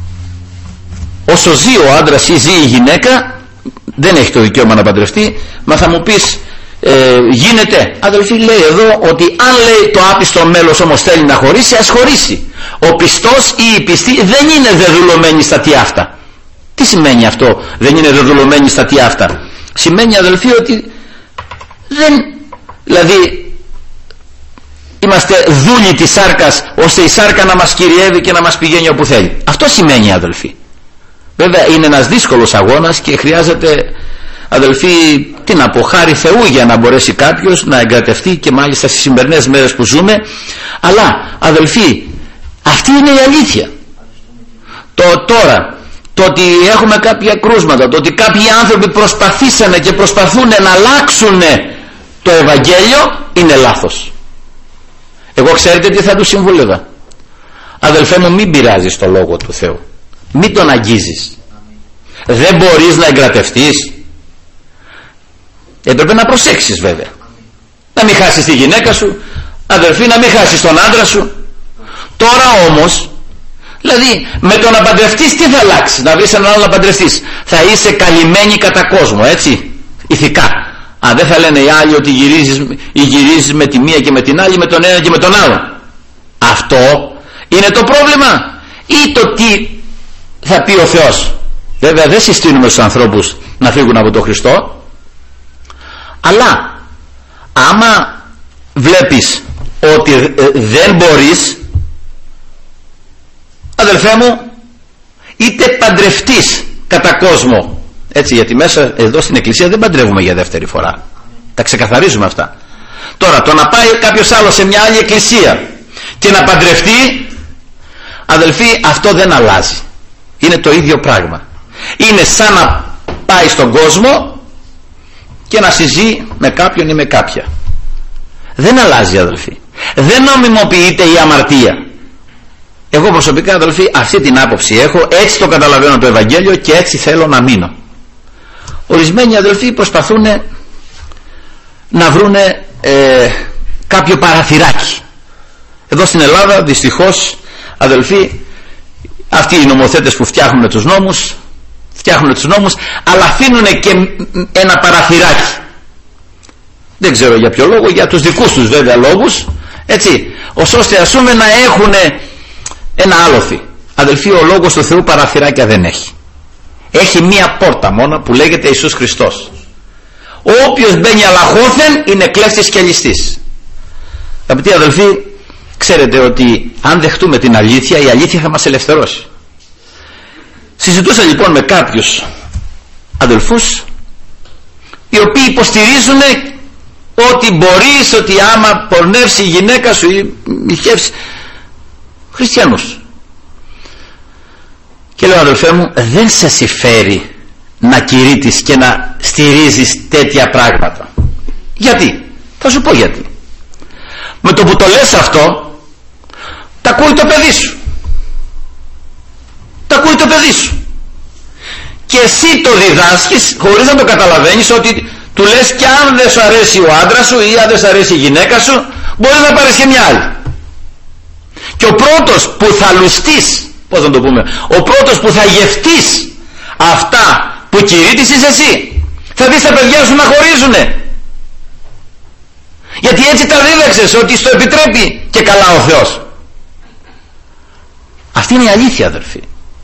όσο ζει ο άντρας ή ζει η γυναίκα, δεν έχει το δικαίωμα να παντρευτεί. Μα θα μου πεις, ε, γίνεται, αδελφοί, λέει εδώ ότι αν, λέει, το άπιστο μέλος όμως θέλει να χωρίσει, ας χωρίσει. Ο πιστός ή η πιστή δεν είναι δεδουλωμένοι στα τι αυτά. Τι σημαίνει αυτό, δεν είναι δεδουλωμένοι στα τι αυτά? Σημαίνει, αδελφοί, ότι δεν, δηλαδή είμαστε δούλοι της σάρκας, ώστε η σάρκα να μας κυριεύει και να μας πηγαίνει όπου θέλει. Αυτό σημαίνει, αδελφοί. Βέβαια είναι ένας δύσκολος αγώνας και χρειάζεται, αδελφοί, τι να πω, χάρη Θεού για να μπορέσει κάποιος να εγκρατευτεί, και μάλιστα στις σημερινές μέρες που ζούμε. Αλλά, αδελφοί, αυτή είναι η αλήθεια. Το τώρα, το ότι έχουμε κάποια κρούσματα, το ότι κάποιοι άνθρωποι προσπαθήσανε και προσπαθούν να αλλάξουν το Ευαγγέλιο, είναι λάθος. Εγώ ξέρετε τι θα τους συμβούλευα? Αδελφέ μου, μην πειράζεις το Λόγο του Θεού, μην τον αγγίζεις. Δεν μπορείς να εγκρατευτείς, έπρεπε να προσέξεις, βέβαια, να μην χάσεις τη γυναίκα σου, αδελφοί, να μην χάσεις τον άντρα σου. Τώρα όμως, δηλαδή με το να παντρευτείς τι θα αλλάξει? Να βρεις έναν άλλο να παντρευτείς, θα είσαι καλυμμένη κατά κόσμο, έτσι, ηθικά. Α, δεν θα λένε οι άλλοι ότι γυρίζεις, ή γυρίζεις με τη μία και με την άλλη, με τον ένα και με τον άλλο. Αυτό είναι το πρόβλημα, ή το τι θα πει ο Θεός? Βέβαια δεν συστήνουμε στους ανθρώπους να φύγουν από τον Χριστό, αλλά άμα βλέπεις ότι δεν μπορείς, αδελφέ μου, είτε παντρευτείς κατά κόσμο, έτσι, γιατί μέσα εδώ στην εκκλησία δεν παντρεύουμε για δεύτερη φορά, τα ξεκαθαρίζουμε αυτά. Τώρα το να πάει κάποιος άλλος σε μια άλλη εκκλησία και να παντρευτεί, αδελφοί, αυτό δεν αλλάζει, είναι το ίδιο πράγμα. Είναι σαν να πάει στον κόσμο και να συζεί με κάποιον ή με κάποια. Δεν αλλάζει, αδελφοί, δεν νομιμοποιείται η αμαρτία. Εγώ προσωπικά, αδελφοί, αυτή την άποψη έχω, έτσι το καταλαβαίνω το Ευαγγέλιο και έτσι θέλω να μείνω. ορισμένοι αδελφοί προσπαθούν να βρούνε ε, κάποιο παραθυράκι. Εδώ στην Ελλάδα δυστυχώς αδελφοί, αυτοί οι νομοθέτες που φτιάχνουν τους νόμους φτιάχνουν τους νόμους αλλά αφήνουν και ένα παραθυράκι. Δεν ξέρω για ποιο λόγο, για τους δικούς τους βέβαια λόγους, έτσι, ως ώστε ας πούμε να έχουν ένα άλοθη. Αδελφοί, ο λόγος του Θεού παραθυράκια δεν έχει. Έχει μία πόρτα μόνο που λέγεται Ιησούς Χριστός. Όποιος μπαίνει αλαχώθεν είναι κλέφτης και ληστής. Αγαπητοί αδελφοί, ξέρετε ότι αν δεχτούμε την αλήθεια, η αλήθεια θα μας ελευθερώσει. Συζητούσα λοιπόν με κάποιους αδελφούς οι οποίοι υποστηρίζουν ότι μπορείς, ότι άμα πορνεύσει η γυναίκα σου ή μοιχεύσει, χριστιανούς. Και λέω, αδελφέ μου, δεν σε συμφέρει να κηρύττεις και να στηρίζεις τέτοια πράγματα. Γιατί? Θα σου πω γιατί. Με το που το λες αυτό, τα ακούει το παιδί σου. Τα ακούει το παιδί σου. Και εσύ το διδάσκεις χωρίς να το καταλαβαίνεις, ότι του λες και αν δεν σου αρέσει ο άντρας σου ή αν δεν σου αρέσει η γυναίκα σου, μπορείς να πάρεις και μια άλλη. Και ο πρώτος που θα λουστείς, πώς να το πούμε, ο πρώτος που θα γευτείς αυτά που κηρύττεις είσαι εσύ. Θα δεις τα παιδιά σου να χωρίζουνε. Γιατί έτσι τα δίδαξες, ότι στο επιτρέπει και καλά ο Θεός. Αυτή είναι η αλήθεια, αδελφοί.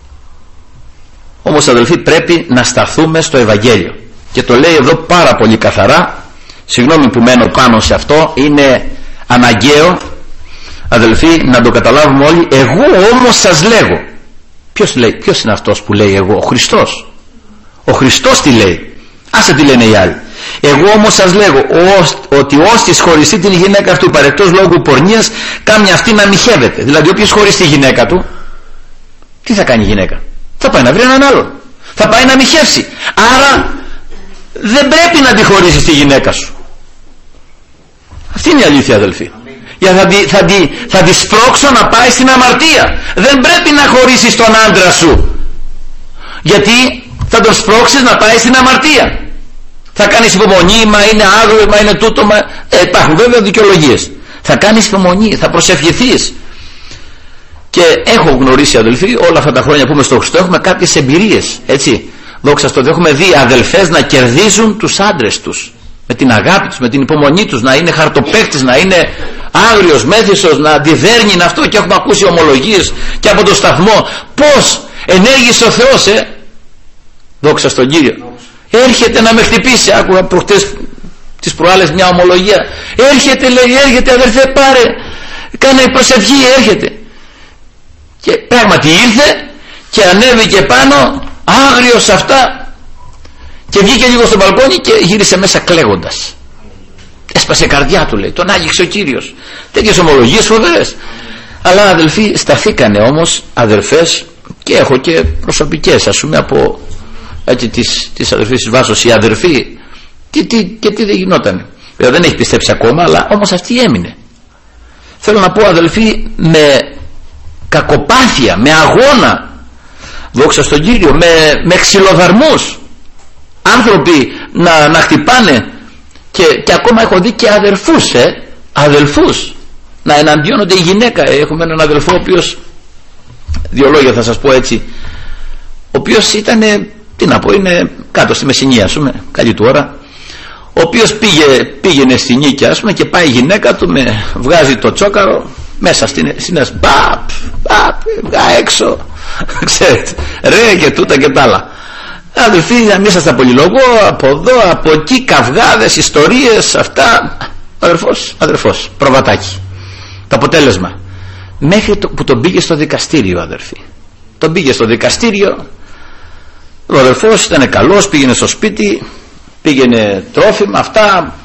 Όμως, αδελφοί, πρέπει να σταθούμε στο Ευαγγέλιο. Και το λέει εδώ πάρα πολύ καθαρά. Συγγνώμη που μένω πάνω σε αυτό, είναι αναγκαίο, αδελφοί, να το καταλάβουμε όλοι. Εγώ όμως σας λέγω. Ποιος, λέει, ποιος είναι αυτός που λέει εγώ? Ο Χριστός. Ο Χριστός τι λέει? Άσε τι λένε οι άλλοι. Εγώ όμως σας λέγω ως, ότι όστις χωριστεί την γυναίκα αυτού παρεκτός λόγου πορνείας, κάμια αυτή να μοιχεύεται. Δηλαδή όποιος χωριστεί τη γυναίκα του, τι θα κάνει η γυναίκα? Θα πάει να βρει έναν άλλον. Θα πάει να μοιχεύσει. Άρα δεν πρέπει να τη χωρίσεις τη γυναίκα σου. Αυτή είναι η αλήθεια, αδελφοί. Για θα τη, θα, τη, θα τη σπρώξω να πάει στην αμαρτία. Δεν πρέπει να χωρίσεις τον άντρα σου, γιατί θα τον σπρώξεις να πάει στην αμαρτία. Θα κάνεις υπομονή, μα είναι άγριο, μα είναι τούτο, μα... Ε, υπάρχουν βέβαια δικαιολογίες. Θα κάνεις υπομονή, θα προσευχηθείς. Και έχω γνωρίσει, αδελφοί, όλα αυτά τα χρόνια που είμαι στο Χριστό, έχουμε κάποιες εμπειρίες, έτσι. Δόξα στο Θεώ, έχουμε δει αδελφές να κερδίζουν τους άντρες τους με την αγάπη τους, με την υπομονή τους, να είναι χαρτοπαίχτης, να είναι άγριος, μέθυσος, να αντιδέρνει αυτό. Και έχουμε ακούσει ομολογίες και από το σταθμό πως ενέργησε ο Θεός, ε. Δόξα στον Κύριο. Έρχεται να με χτυπήσει. Άκουγα προχτές τις προάλλες μια ομολογία. Έρχεται, λέει, έρχεται αδερφέ, πάρε, κάνε προσευχή, έρχεται. Και πράγματι ήρθε και ανέβηκε πάνω, άγριος αυτά, και βγήκε λίγο στο μπαλκόνι και γύρισε μέσα κλαίγοντας. Έσπασε η καρδιά του, λέει, τον άγγιξε ο Κύριος. Τέτοιες ομολογίες φοβερές. Αλλά αδελφοί, σταθήκανε όμως αδελφές, και έχω και προσωπικές, ας πούμε, από έτσι της, της αδερφής της Βάσος, η αδερφή, τι, τι, και τι δεν γινότανε. Βέβαια δεν έχει πιστέψει ακόμα, αλλά όμως αυτή έμεινε. Θέλω να πω, αδελφοί, με κακοπάθεια, με αγώνα, δόξα στον Κύριο, με, με ξυλοδαρμούς, άνθρωποι να, να χτυπάνε, και, και ακόμα έχω δει και αδελφούς, ε, αδελφούς να εναντιώνονται η γυναίκα. Έχουμε έναν αδελφό ο οποίος, δύο λόγια θα σας πω έτσι, ο οποίος ήταν, τι να πω, είναι κάτω στη Μεσσηνία, ας πούμε, καλή του ώρα, ο οποίος πήγε, πήγαινε στη νίκη, ας πούμε, και πάει η γυναίκα του, με βγάζει το τσόκαρο μέσα στην συνές, μπαπ, μπαπ, βγά έξω, ξέρετε, ρε και τούτα και τ' άλλα. Αδελφοί, να μην σας τα πολυλογώ, από εδώ, από εκεί, καυγάδες, ιστορίες, αυτά. Αδερφός, αδερφός, προβατάκι. Το αποτέλεσμα, μέχρι το, που τον πήγε στο δικαστήριο, αδερφοί. Τον πήγε στο δικαστήριο, ο αδερφός ήταν καλός, πήγαινε στο σπίτι, πήγαινε τρόφιμα, αυτά.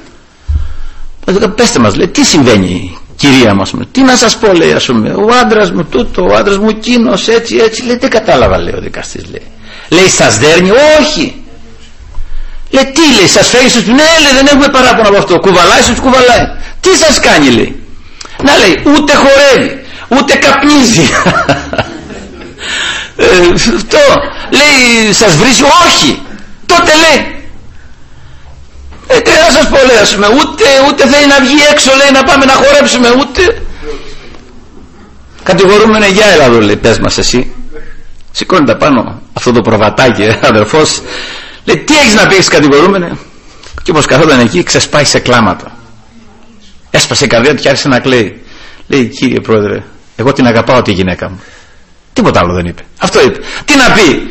Πέστε μας, λέει, τι συμβαίνει, κυρία μας? Τι να σας πω, λέει, ας πούμε, ο άντρας μου τούτο, ο άντρας μου εκείνος, έτσι, έτσι. Λέει, δεν κατάλαβα, λέει ο δικαστής, λέει. Λέει, σας δέρνει? Όχι. Λέει, τι, λέει, σας φέρει στους... Ναι, λέει, δεν έχουμε παράπονο από αυτό. Κουβαλάει, στους κουβαλάει. Τι σας κάνει, λέει? Να, λέει, ούτε χορεύει, ούτε καπνίζει. ε, αυτό, λέει, σας βρίζει? Όχι. τότε λέει ε, τι να σας πω, λέει, ας πούμε, ούτε, ούτε θέλει να βγει έξω, λέει, να πάμε να χορέψουμε, ούτε. Κατηγορούμενε, για έλα εδώ, λέει, πες μας εσύ. Σηκώνει τα πάνω αυτό το προβατάκι, ε, αδερφός, λέει, τι έχεις να πεις, κατηγορούμενε? Και όπως καθόταν εκεί, ξεσπάει σε κλάματα, έσπασε η καρδιά του και άρχισε να κλαίει. Λέει, κύριε πρόεδρε, εγώ την αγαπάω τη γυναίκα μου. Τίποτα άλλο δεν είπε, αυτό είπε. Τι να πει?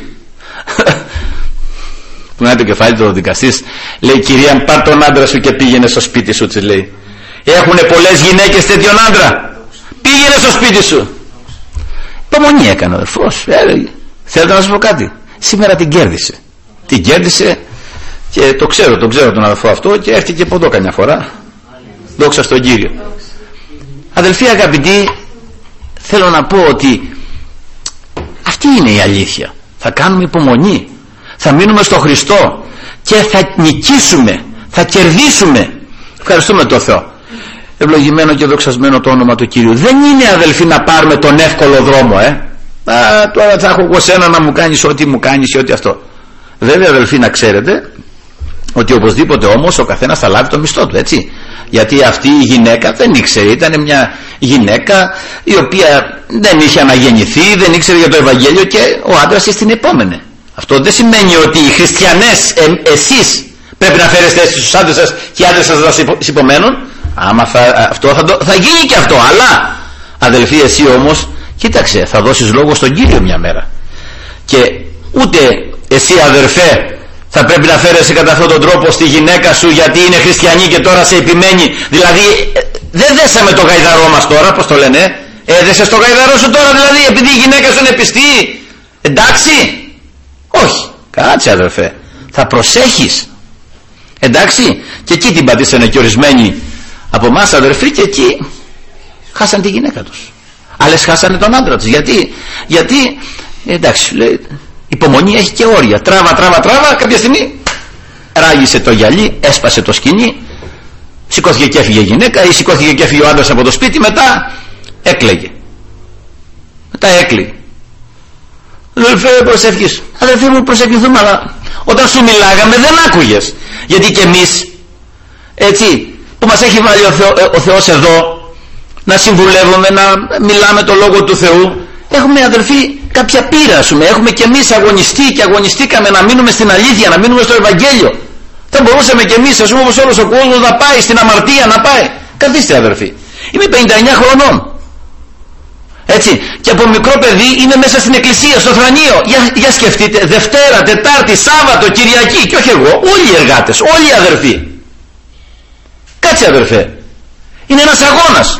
Που είναι το κεφάλι του ο δικαστής, λέει, κυρία, πάρ' τον άντρα σου και πήγαινε στο σπίτι σου, της λέει. Έχουνε πολλές γυναίκες τέτοιον άντρα, πήγαινε στο σπίτι σου. Υπομονή έκανε ο αδερφός. ε, Θέλετε να σας πω κάτι? Σήμερα την κέρδισε. Την κέρδισε και το ξέρω, το ξέρω τον αδερφό αυτό, και έρχεται και από εδώ καμιά φορά. Δόξα στον Κύριο. Αδελφοί αγαπητοί, θέλω να πω ότι αυτή είναι η αλήθεια. Θα κάνουμε υπομονή, θα μείνουμε στο Χριστό και θα νικήσουμε, θα κερδίσουμε. Ευχαριστούμε τον Θεό. Ευλογημένο και δοξασμένο το όνομα του Κυρίου. Δεν είναι, αδελφοί, να πάρουμε τον εύκολο δρόμο, ε. Α, τώρα θα έχω εγώ σένα να μου κάνεις ό,τι μου κάνεις και ό,τι αυτό. Βέβαια, αδελφοί, να ξέρετε ότι οπωσδήποτε όμως ο καθένας θα λάβει το μισθό του, έτσι. Γιατί αυτή η γυναίκα δεν ήξερε, ήταν μια γυναίκα η οποία δεν είχε αναγεννηθεί, δεν ήξερε για το Ευαγγέλιο, και ο άντρας της την επόμενε. Αυτό δεν σημαίνει ότι οι χριστιανές, ε, εσείς πρέπει να φέρεστε στους άντρες σας και οι άντρες σας να σας υπομένουν. Άμα θα, αυτό θα, το, θα γίνει και αυτό. Αλλά αδελφοί, εσύ όμως κοίταξε, θα δώσεις λόγο στον Κύριο μια μέρα, και ούτε εσύ, αδερφέ, θα πρέπει να φέρεσαι κατά αυτόν τον τρόπο στη γυναίκα σου γιατί είναι χριστιανή και τώρα σε επιμένει. Δηλαδή δεν δέσαμε το γαϊδαρό μας τώρα, πως το λένε, έδεσες το γαϊδαρό σου τώρα δηλαδή επειδή η γυναίκα σου είναι πιστή, εντάξει? Όχι, κάτσε αδερφέ, θα προσέχεις, εντάξει? Και εκεί την πατήσανε και ορισμένοι από εμάς, αδερφοί, και εκεί χάσαν τη γυναίκα τους. Άλλες χάσανε τον άντρα τους. Γιατί, γιατί εντάξει, λέει, υπομονή έχει και όρια. Τράβα, τράβα, τράβα, κάποια στιγμή ράγισε το γυαλί, έσπασε το σκοινί, σηκώθηκε και έφυγε η γυναίκα, ή σηκώθηκε και έφυγε ο άντρας από το σπίτι, μετά έκλαιγε. Μετά έκλαιγε. Αδελφέ, προσεύχεις. Αδελφέ μου, προσευχηθούμε, αλλά όταν σου μιλάγαμε δεν άκουγες. Γιατί και εμείς, έτσι, που μας έχει βάλει ο, Θεό, ο Θεός εδώ να συμβουλεύουμε, να μιλάμε το Λόγο του Θεού, έχουμε, αδελφοί, κάποια πείρα, πούμε. Έχουμε και εμείς αγωνιστεί και αγωνιστήκαμε να μείνουμε στην αλήθεια, να μείνουμε στο Ευαγγέλιο. Θα μπορούσαμε και εμείς, ας πούμε, όπως όλος ο κόσμος, να πάει στην αμαρτία, να πάει. Καθίστε, αδελφοί, είμαι πενήντα εννιά χρονών, έτσι, και από μικρό παιδί είμαι μέσα στην εκκλησία, στο θρανείο. Για, για σκεφτείτε, Δευτέρα, Τετάρτη, Σάββατο, Κυριακή, και όχι εγώ, όλοι οι εργάτες, όλοι οι αδερφοί. Κάτσε, αδερφέ, είναι ένας αγώνας.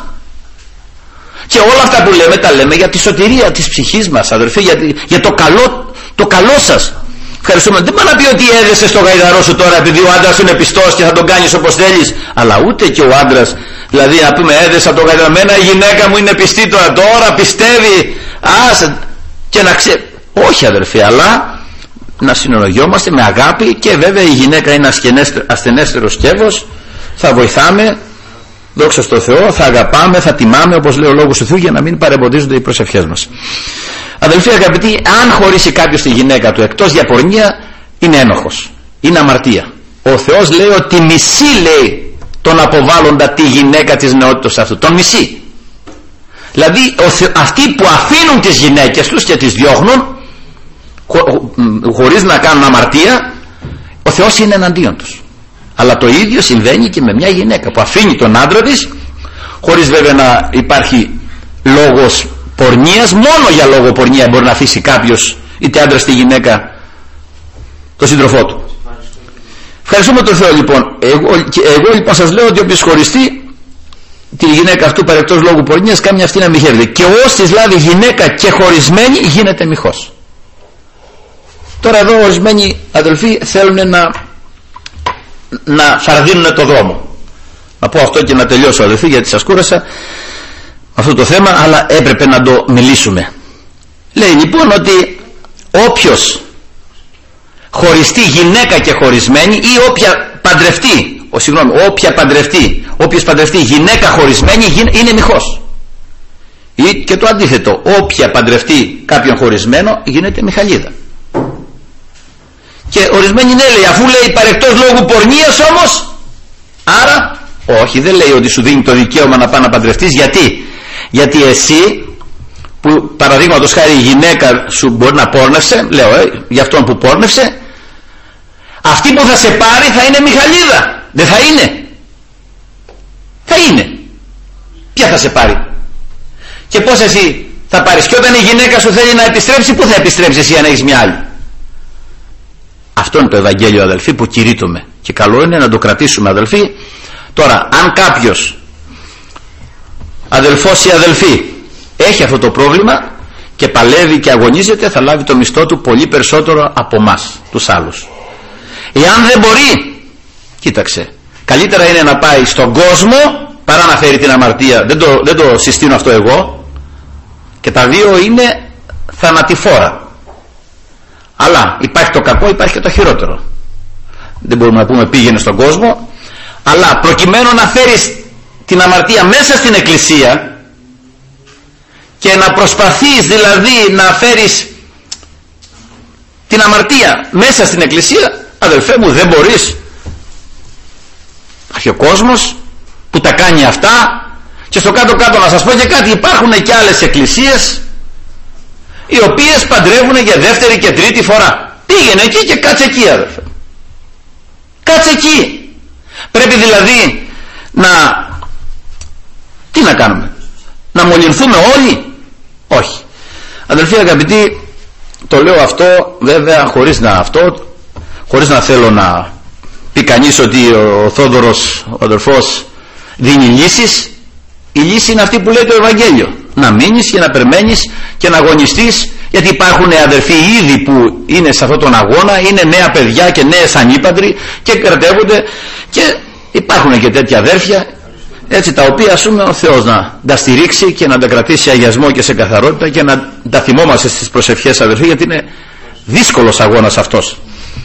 Και όλα αυτά που λέμε τα λέμε για τη σωτηρία της ψυχής μας, αδερφοί, για, για το, καλό, το καλό σας. Ευχαριστούμε. Δεν πάει να πει ότι έδεσες το γαϊδαρό σου τώρα επειδή ο άντρας είναι πιστός και θα τον κάνεις όπως θέλεις. Αλλά ούτε και ο άντρας, δηλαδή να πούμε, έδεσα το γαϊδαρό, η γυναίκα μου είναι πιστή τώρα, τώρα πιστεύει, ας, και να ξέρει. Όχι, αδερφοί, αλλά να συνολογιόμαστε με αγάπη, και βέβαια η γυναίκα είναι ασθενέστερο σκεύος, θα βοηθάμε, δόξα στο Θεό, θα αγαπάμε, θα τιμάμε, όπως λέει ο Λόγος του Θεού, για να μην παρεμποδίζονται οι προσευχές μας. Αδελφοί αγαπητοί, αν χωρίσει κάποιος τη γυναίκα του εκτός για πορνεία, είναι ένοχος, είναι αμαρτία. Ο Θεός λέει ότι μισεί, λέει, τον αποβάλλοντα τη γυναίκα της νεότητος αυτού, τον μισεί. Δηλαδή ο Θε... αυτοί που αφήνουν τις γυναίκες τους και τις διώχνουν χω... χωρίς να κάνουν αμαρτία, ο Θεός είναι εναντίον τους. Αλλά το ίδιο συμβαίνει και με μια γυναίκα που αφήνει τον άντρα της, χωρίς βέβαια να υπάρχει λόγος πορνείας. Μόνο για λόγο πορνεία μπορεί να αφήσει κάποιος, είτε άντρας είτε γυναίκα, το σύντροφό του. Ευχαριστούμε τον Θεό λοιπόν. Εγώ, εγώ λοιπόν σας λέω ότι όποιος χωριστεί τη γυναίκα αυτού παρεκτός λόγου πορνείας, κάμια αυτή να μοιχεύεται. Και όσοι λάβει γυναίκα και χωρισμένη, γίνεται μοιχός. Τώρα εδώ ορισμένοι αδελφοί θέλουν να να φαρδίνουν το δρόμο. Να πω αυτό και να τελειώσω, αδελφοί, γιατί σας κούρασα αυτό το θέμα, αλλά έπρεπε να το μιλήσουμε. Λέει λοιπόν ότι όποιος χωριστεί γυναίκα και χωρισμένη, ή όποια παντρευτεί, ο, συγγνώμη, όποια παντρευτεί, όποιος παντρευτεί γυναίκα χωρισμένη, είναι μοιχός. Ή και το αντίθετο, όποια παντρευτεί κάποιον χωρισμένο, γίνεται μιχαλίδα. Και ορισμένοι ναι, λέει, αφού λέει παρεκτός λόγου πορνείας όμως, άρα όχι, δεν λέει ότι σου δίνει το δικαίωμα να πάει να παντρευτείς. Γιατί? Γιατί εσύ που παραδείγματος χάρη η γυναίκα σου μπορεί να πόρνευσε, λέω ε, για αυτόν που πόρνευσε, αυτή που θα σε πάρει θα είναι Μιχαλίδα, δεν θα είναι? Θα είναι. Ποια θα σε πάρει? Και πώς εσύ θα πάρεις? Και όταν η γυναίκα σου θέλει να επιστρέψει, πού θα επιστρέψεις εσύ αν έχεις μια άλλη? Αυτό είναι το Ευαγγέλιο, αδελφοί, που κηρύττουμε και καλό είναι να το κρατήσουμε, αδελφοί. Τώρα αν κάποιος αδελφός ή αδελφή έχει αυτό το πρόβλημα και παλεύει και αγωνίζεται, θα λάβει το μισθό του πολύ περισσότερο από μας τους άλλους. Εάν δεν μπορεί, κοίταξε, καλύτερα είναι να πάει στον κόσμο παρά να φέρει την αμαρτία. Δεν το, δεν το συστήνω αυτό εγώ, και τα δύο είναι θανατηφόρα. Αλλά υπάρχει το κακό, υπάρχει και το χειρότερο. Δεν μπορούμε να πούμε πήγαινε στον κόσμο, αλλά προκειμένου να φέρεις την αμαρτία μέσα στην εκκλησία και να προσπαθείς δηλαδή να φέρεις την αμαρτία μέσα στην εκκλησία, αδελφέ μου, δεν μπορείς. Υπάρχει ο κόσμος που τα κάνει αυτά, και στο κάτω κάτω να σας πω και κάτι, υπάρχουν και άλλες εκκλησίες οι οποίες παντρεύουν για δεύτερη και τρίτη φορά. Πήγαινε εκεί και κάτσε εκεί, αδελφέ. Κάτσε εκεί. Πρέπει δηλαδή να, τι να κάνουμε, να μολυνθούμε όλοι? Όχι. Αδελφοί αγαπητοί, το λέω αυτό βέβαια χωρίς να αυτό χωρίς να θέλω να πει κανείς ότι ο Θόδωρος ο αδελφός δίνει λύσεις. Η λύση είναι αυτή που λέει το Ευαγγέλιο, να μείνεις και να περιμένεις και να αγωνιστείς, γιατί υπάρχουν αδερφοί ήδη που είναι σε αυτόν τον αγώνα, είναι νέα παιδιά και νέες ανήπαντροι και κρατεύονται, και υπάρχουν και τέτοια αδέρφια έτσι, τα οποία ας πούμε ο Θεός να τα στηρίξει και να τα κρατήσει σε αγιασμό και σε καθαρότητα και να τα θυμόμαστε στις προσευχές, αδερφοί, γιατί είναι δύσκολος αγώνας αυτός,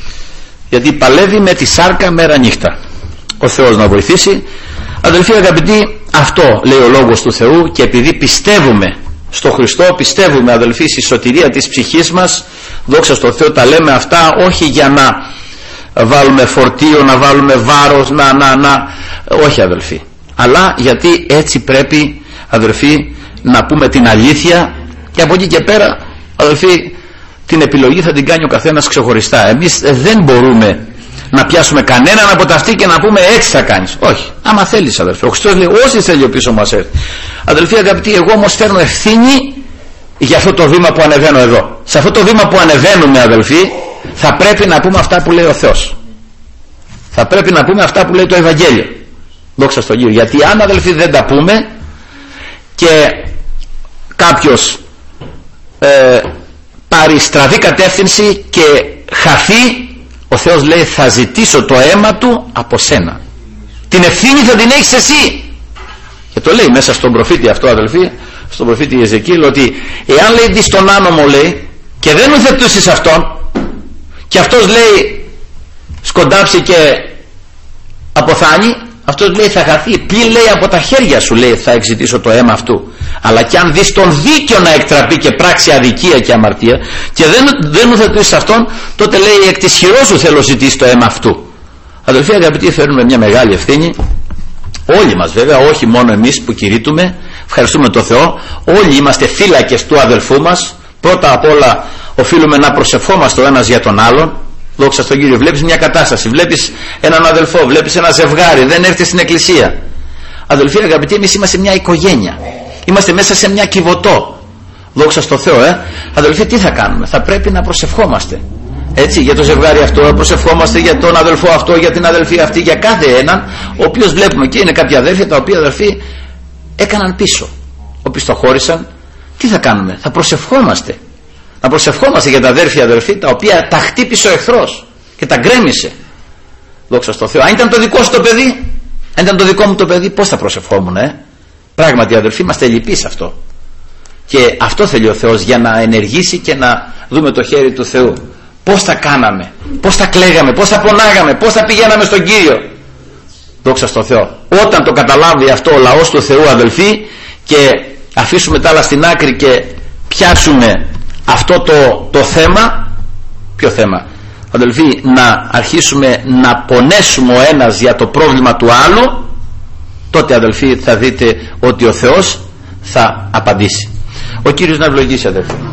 γιατί παλεύει με τη σάρκα μέρα νύχτα. Ο Θεός να βοηθήσει. Αδελφοί αγαπητοί, αυτό λέει ο Λόγος του Θεού, και επειδή πιστεύουμε στο Χριστό, πιστεύουμε αδελφοί στη σωτηρία της ψυχής μας, δόξα στο Θεό τα λέμε αυτά όχι για να βάλουμε φορτίο, να βάλουμε βάρος, να, να, να, όχι αδελφοί, αλλά γιατί έτσι πρέπει αδελφοί να πούμε την αλήθεια, και από εκεί και πέρα αδελφοί την επιλογή θα την κάνει ο καθένας ξεχωριστά. Εμείς δεν μπορούμε να πιάσουμε κανέναν από τα αυτή και να πούμε έτσι θα κάνεις. Όχι. Άμα θέλεις, αδελφοί. Ο Χριστός λέει όσοι θέλει ο πίσω μας έρθει. Αδελφοί αγαπητοί, εγώ όμως φέρνω ευθύνη για αυτό το βήμα που ανεβαίνω εδώ. Σε αυτό το βήμα που ανεβαίνουμε, αδελφοί, θα πρέπει να πούμε αυτά που λέει ο Θεός. Θα πρέπει να πούμε αυτά που λέει το Ευαγγέλιο. Δόξα στον Κύριο. Γιατί αν, αδελφοί, δεν τα πούμε και κάποιος ε, πάρει στραβή κατεύθυνση και χαθεί, ο Θεός λέει θα ζητήσω το αίμα του από σένα. Την ευθύνη θα την έχεις εσύ. Και το λέει μέσα στον προφήτη αυτό, αδελφοί, στον προφήτη Ιεζεκίελ, ότι εάν λέει δεις τον άνομο, λέει, και δεν ουθετούσεις αυτόν, και αυτός λέει σκοντάψει και αποθάνει, αυτός λέει θα χαθεί. Πλην λέει από τα χέρια σου, λέει, θα εξητήσω το αίμα αυτού. Αλλά και αν δεις τον δίκαιο να εκτραπεί και πράξει αδικία και αμαρτία, και δεν, δεν ουθετούσεις αυτόν, τότε λέει εκ της χειρός σου θέλω ζητήσει το αίμα αυτού. Αδελφοί αγαπητοί, φέρνουμε μια μεγάλη ευθύνη. Όλοι μας βέβαια, όχι μόνο εμείς που κηρύττουμε, ευχαριστούμε τον Θεό, όλοι είμαστε φύλακες του αδελφού μας. Πρώτα απ' όλα οφείλουμε να προσευχόμαστε ο ένας για τον άλλον. Δόξα στον Κύριο. Βλέπεις μια κατάσταση, βλέπεις έναν αδελφό, βλέπεις ένα ζευγάρι, δεν έρθει στην εκκλησία. Αδελφοί αγαπητοί, εμείς είμαστε μια οικογένεια, είμαστε μέσα σε μια κυβωτό. Δόξα στο Θεό, ε. Αδελφοί, τι θα κάνουμε? Θα πρέπει να προσευχόμαστε. Έτσι, για το ζευγάρι αυτό, προσευχόμαστε για τον αδελφό αυτό, για την αδελφή αυτή, για κάθε έναν, ο οποίος βλέπουμε και είναι κάποια αδέλφια τα οποία αδελφοί έκαναν πίσω, οπισθοχώρησαν. Τι θα κάνουμε? Θα προσευχόμαστε. Να προσευχόμαστε για τα αδέρφια αδελφοί τα οποία τα χτύπησε ο εχθρός και τα γκρέμισε. Δόξα στο Θεό. Αν ήταν το δικό σου το παιδί, αν ήταν το δικό μου το παιδί, πώς θα προσευχόμουν, ε? Πράγματι αδελφοί, είμαστε λυπείς σε αυτό. Και αυτό θέλει ο Θεός, για να ενεργήσει και να δούμε το χέρι του Θεού. Πώς θα κάναμε, πώς θα κλαίγαμε, πώς θα πονάγαμε, πώς θα πηγαίναμε στον Κύριο. Δόξα στο Θεό. Όταν το καταλάβει αυτό ο λαός του Θεού, αδελφοί, και αφήσουμε τα άλλα στην άκρη και πιάσουμε αυτό το, το θέμα. Ποιο θέμα? αδελφοί, να αρχίσουμε να πονέσουμε ο ένας για το πρόβλημα του άλλου, τότε αδελφοί θα δείτε ότι ο Θεός θα απαντήσει. Ο Κύριος να ευλογήσει, αδελφοί.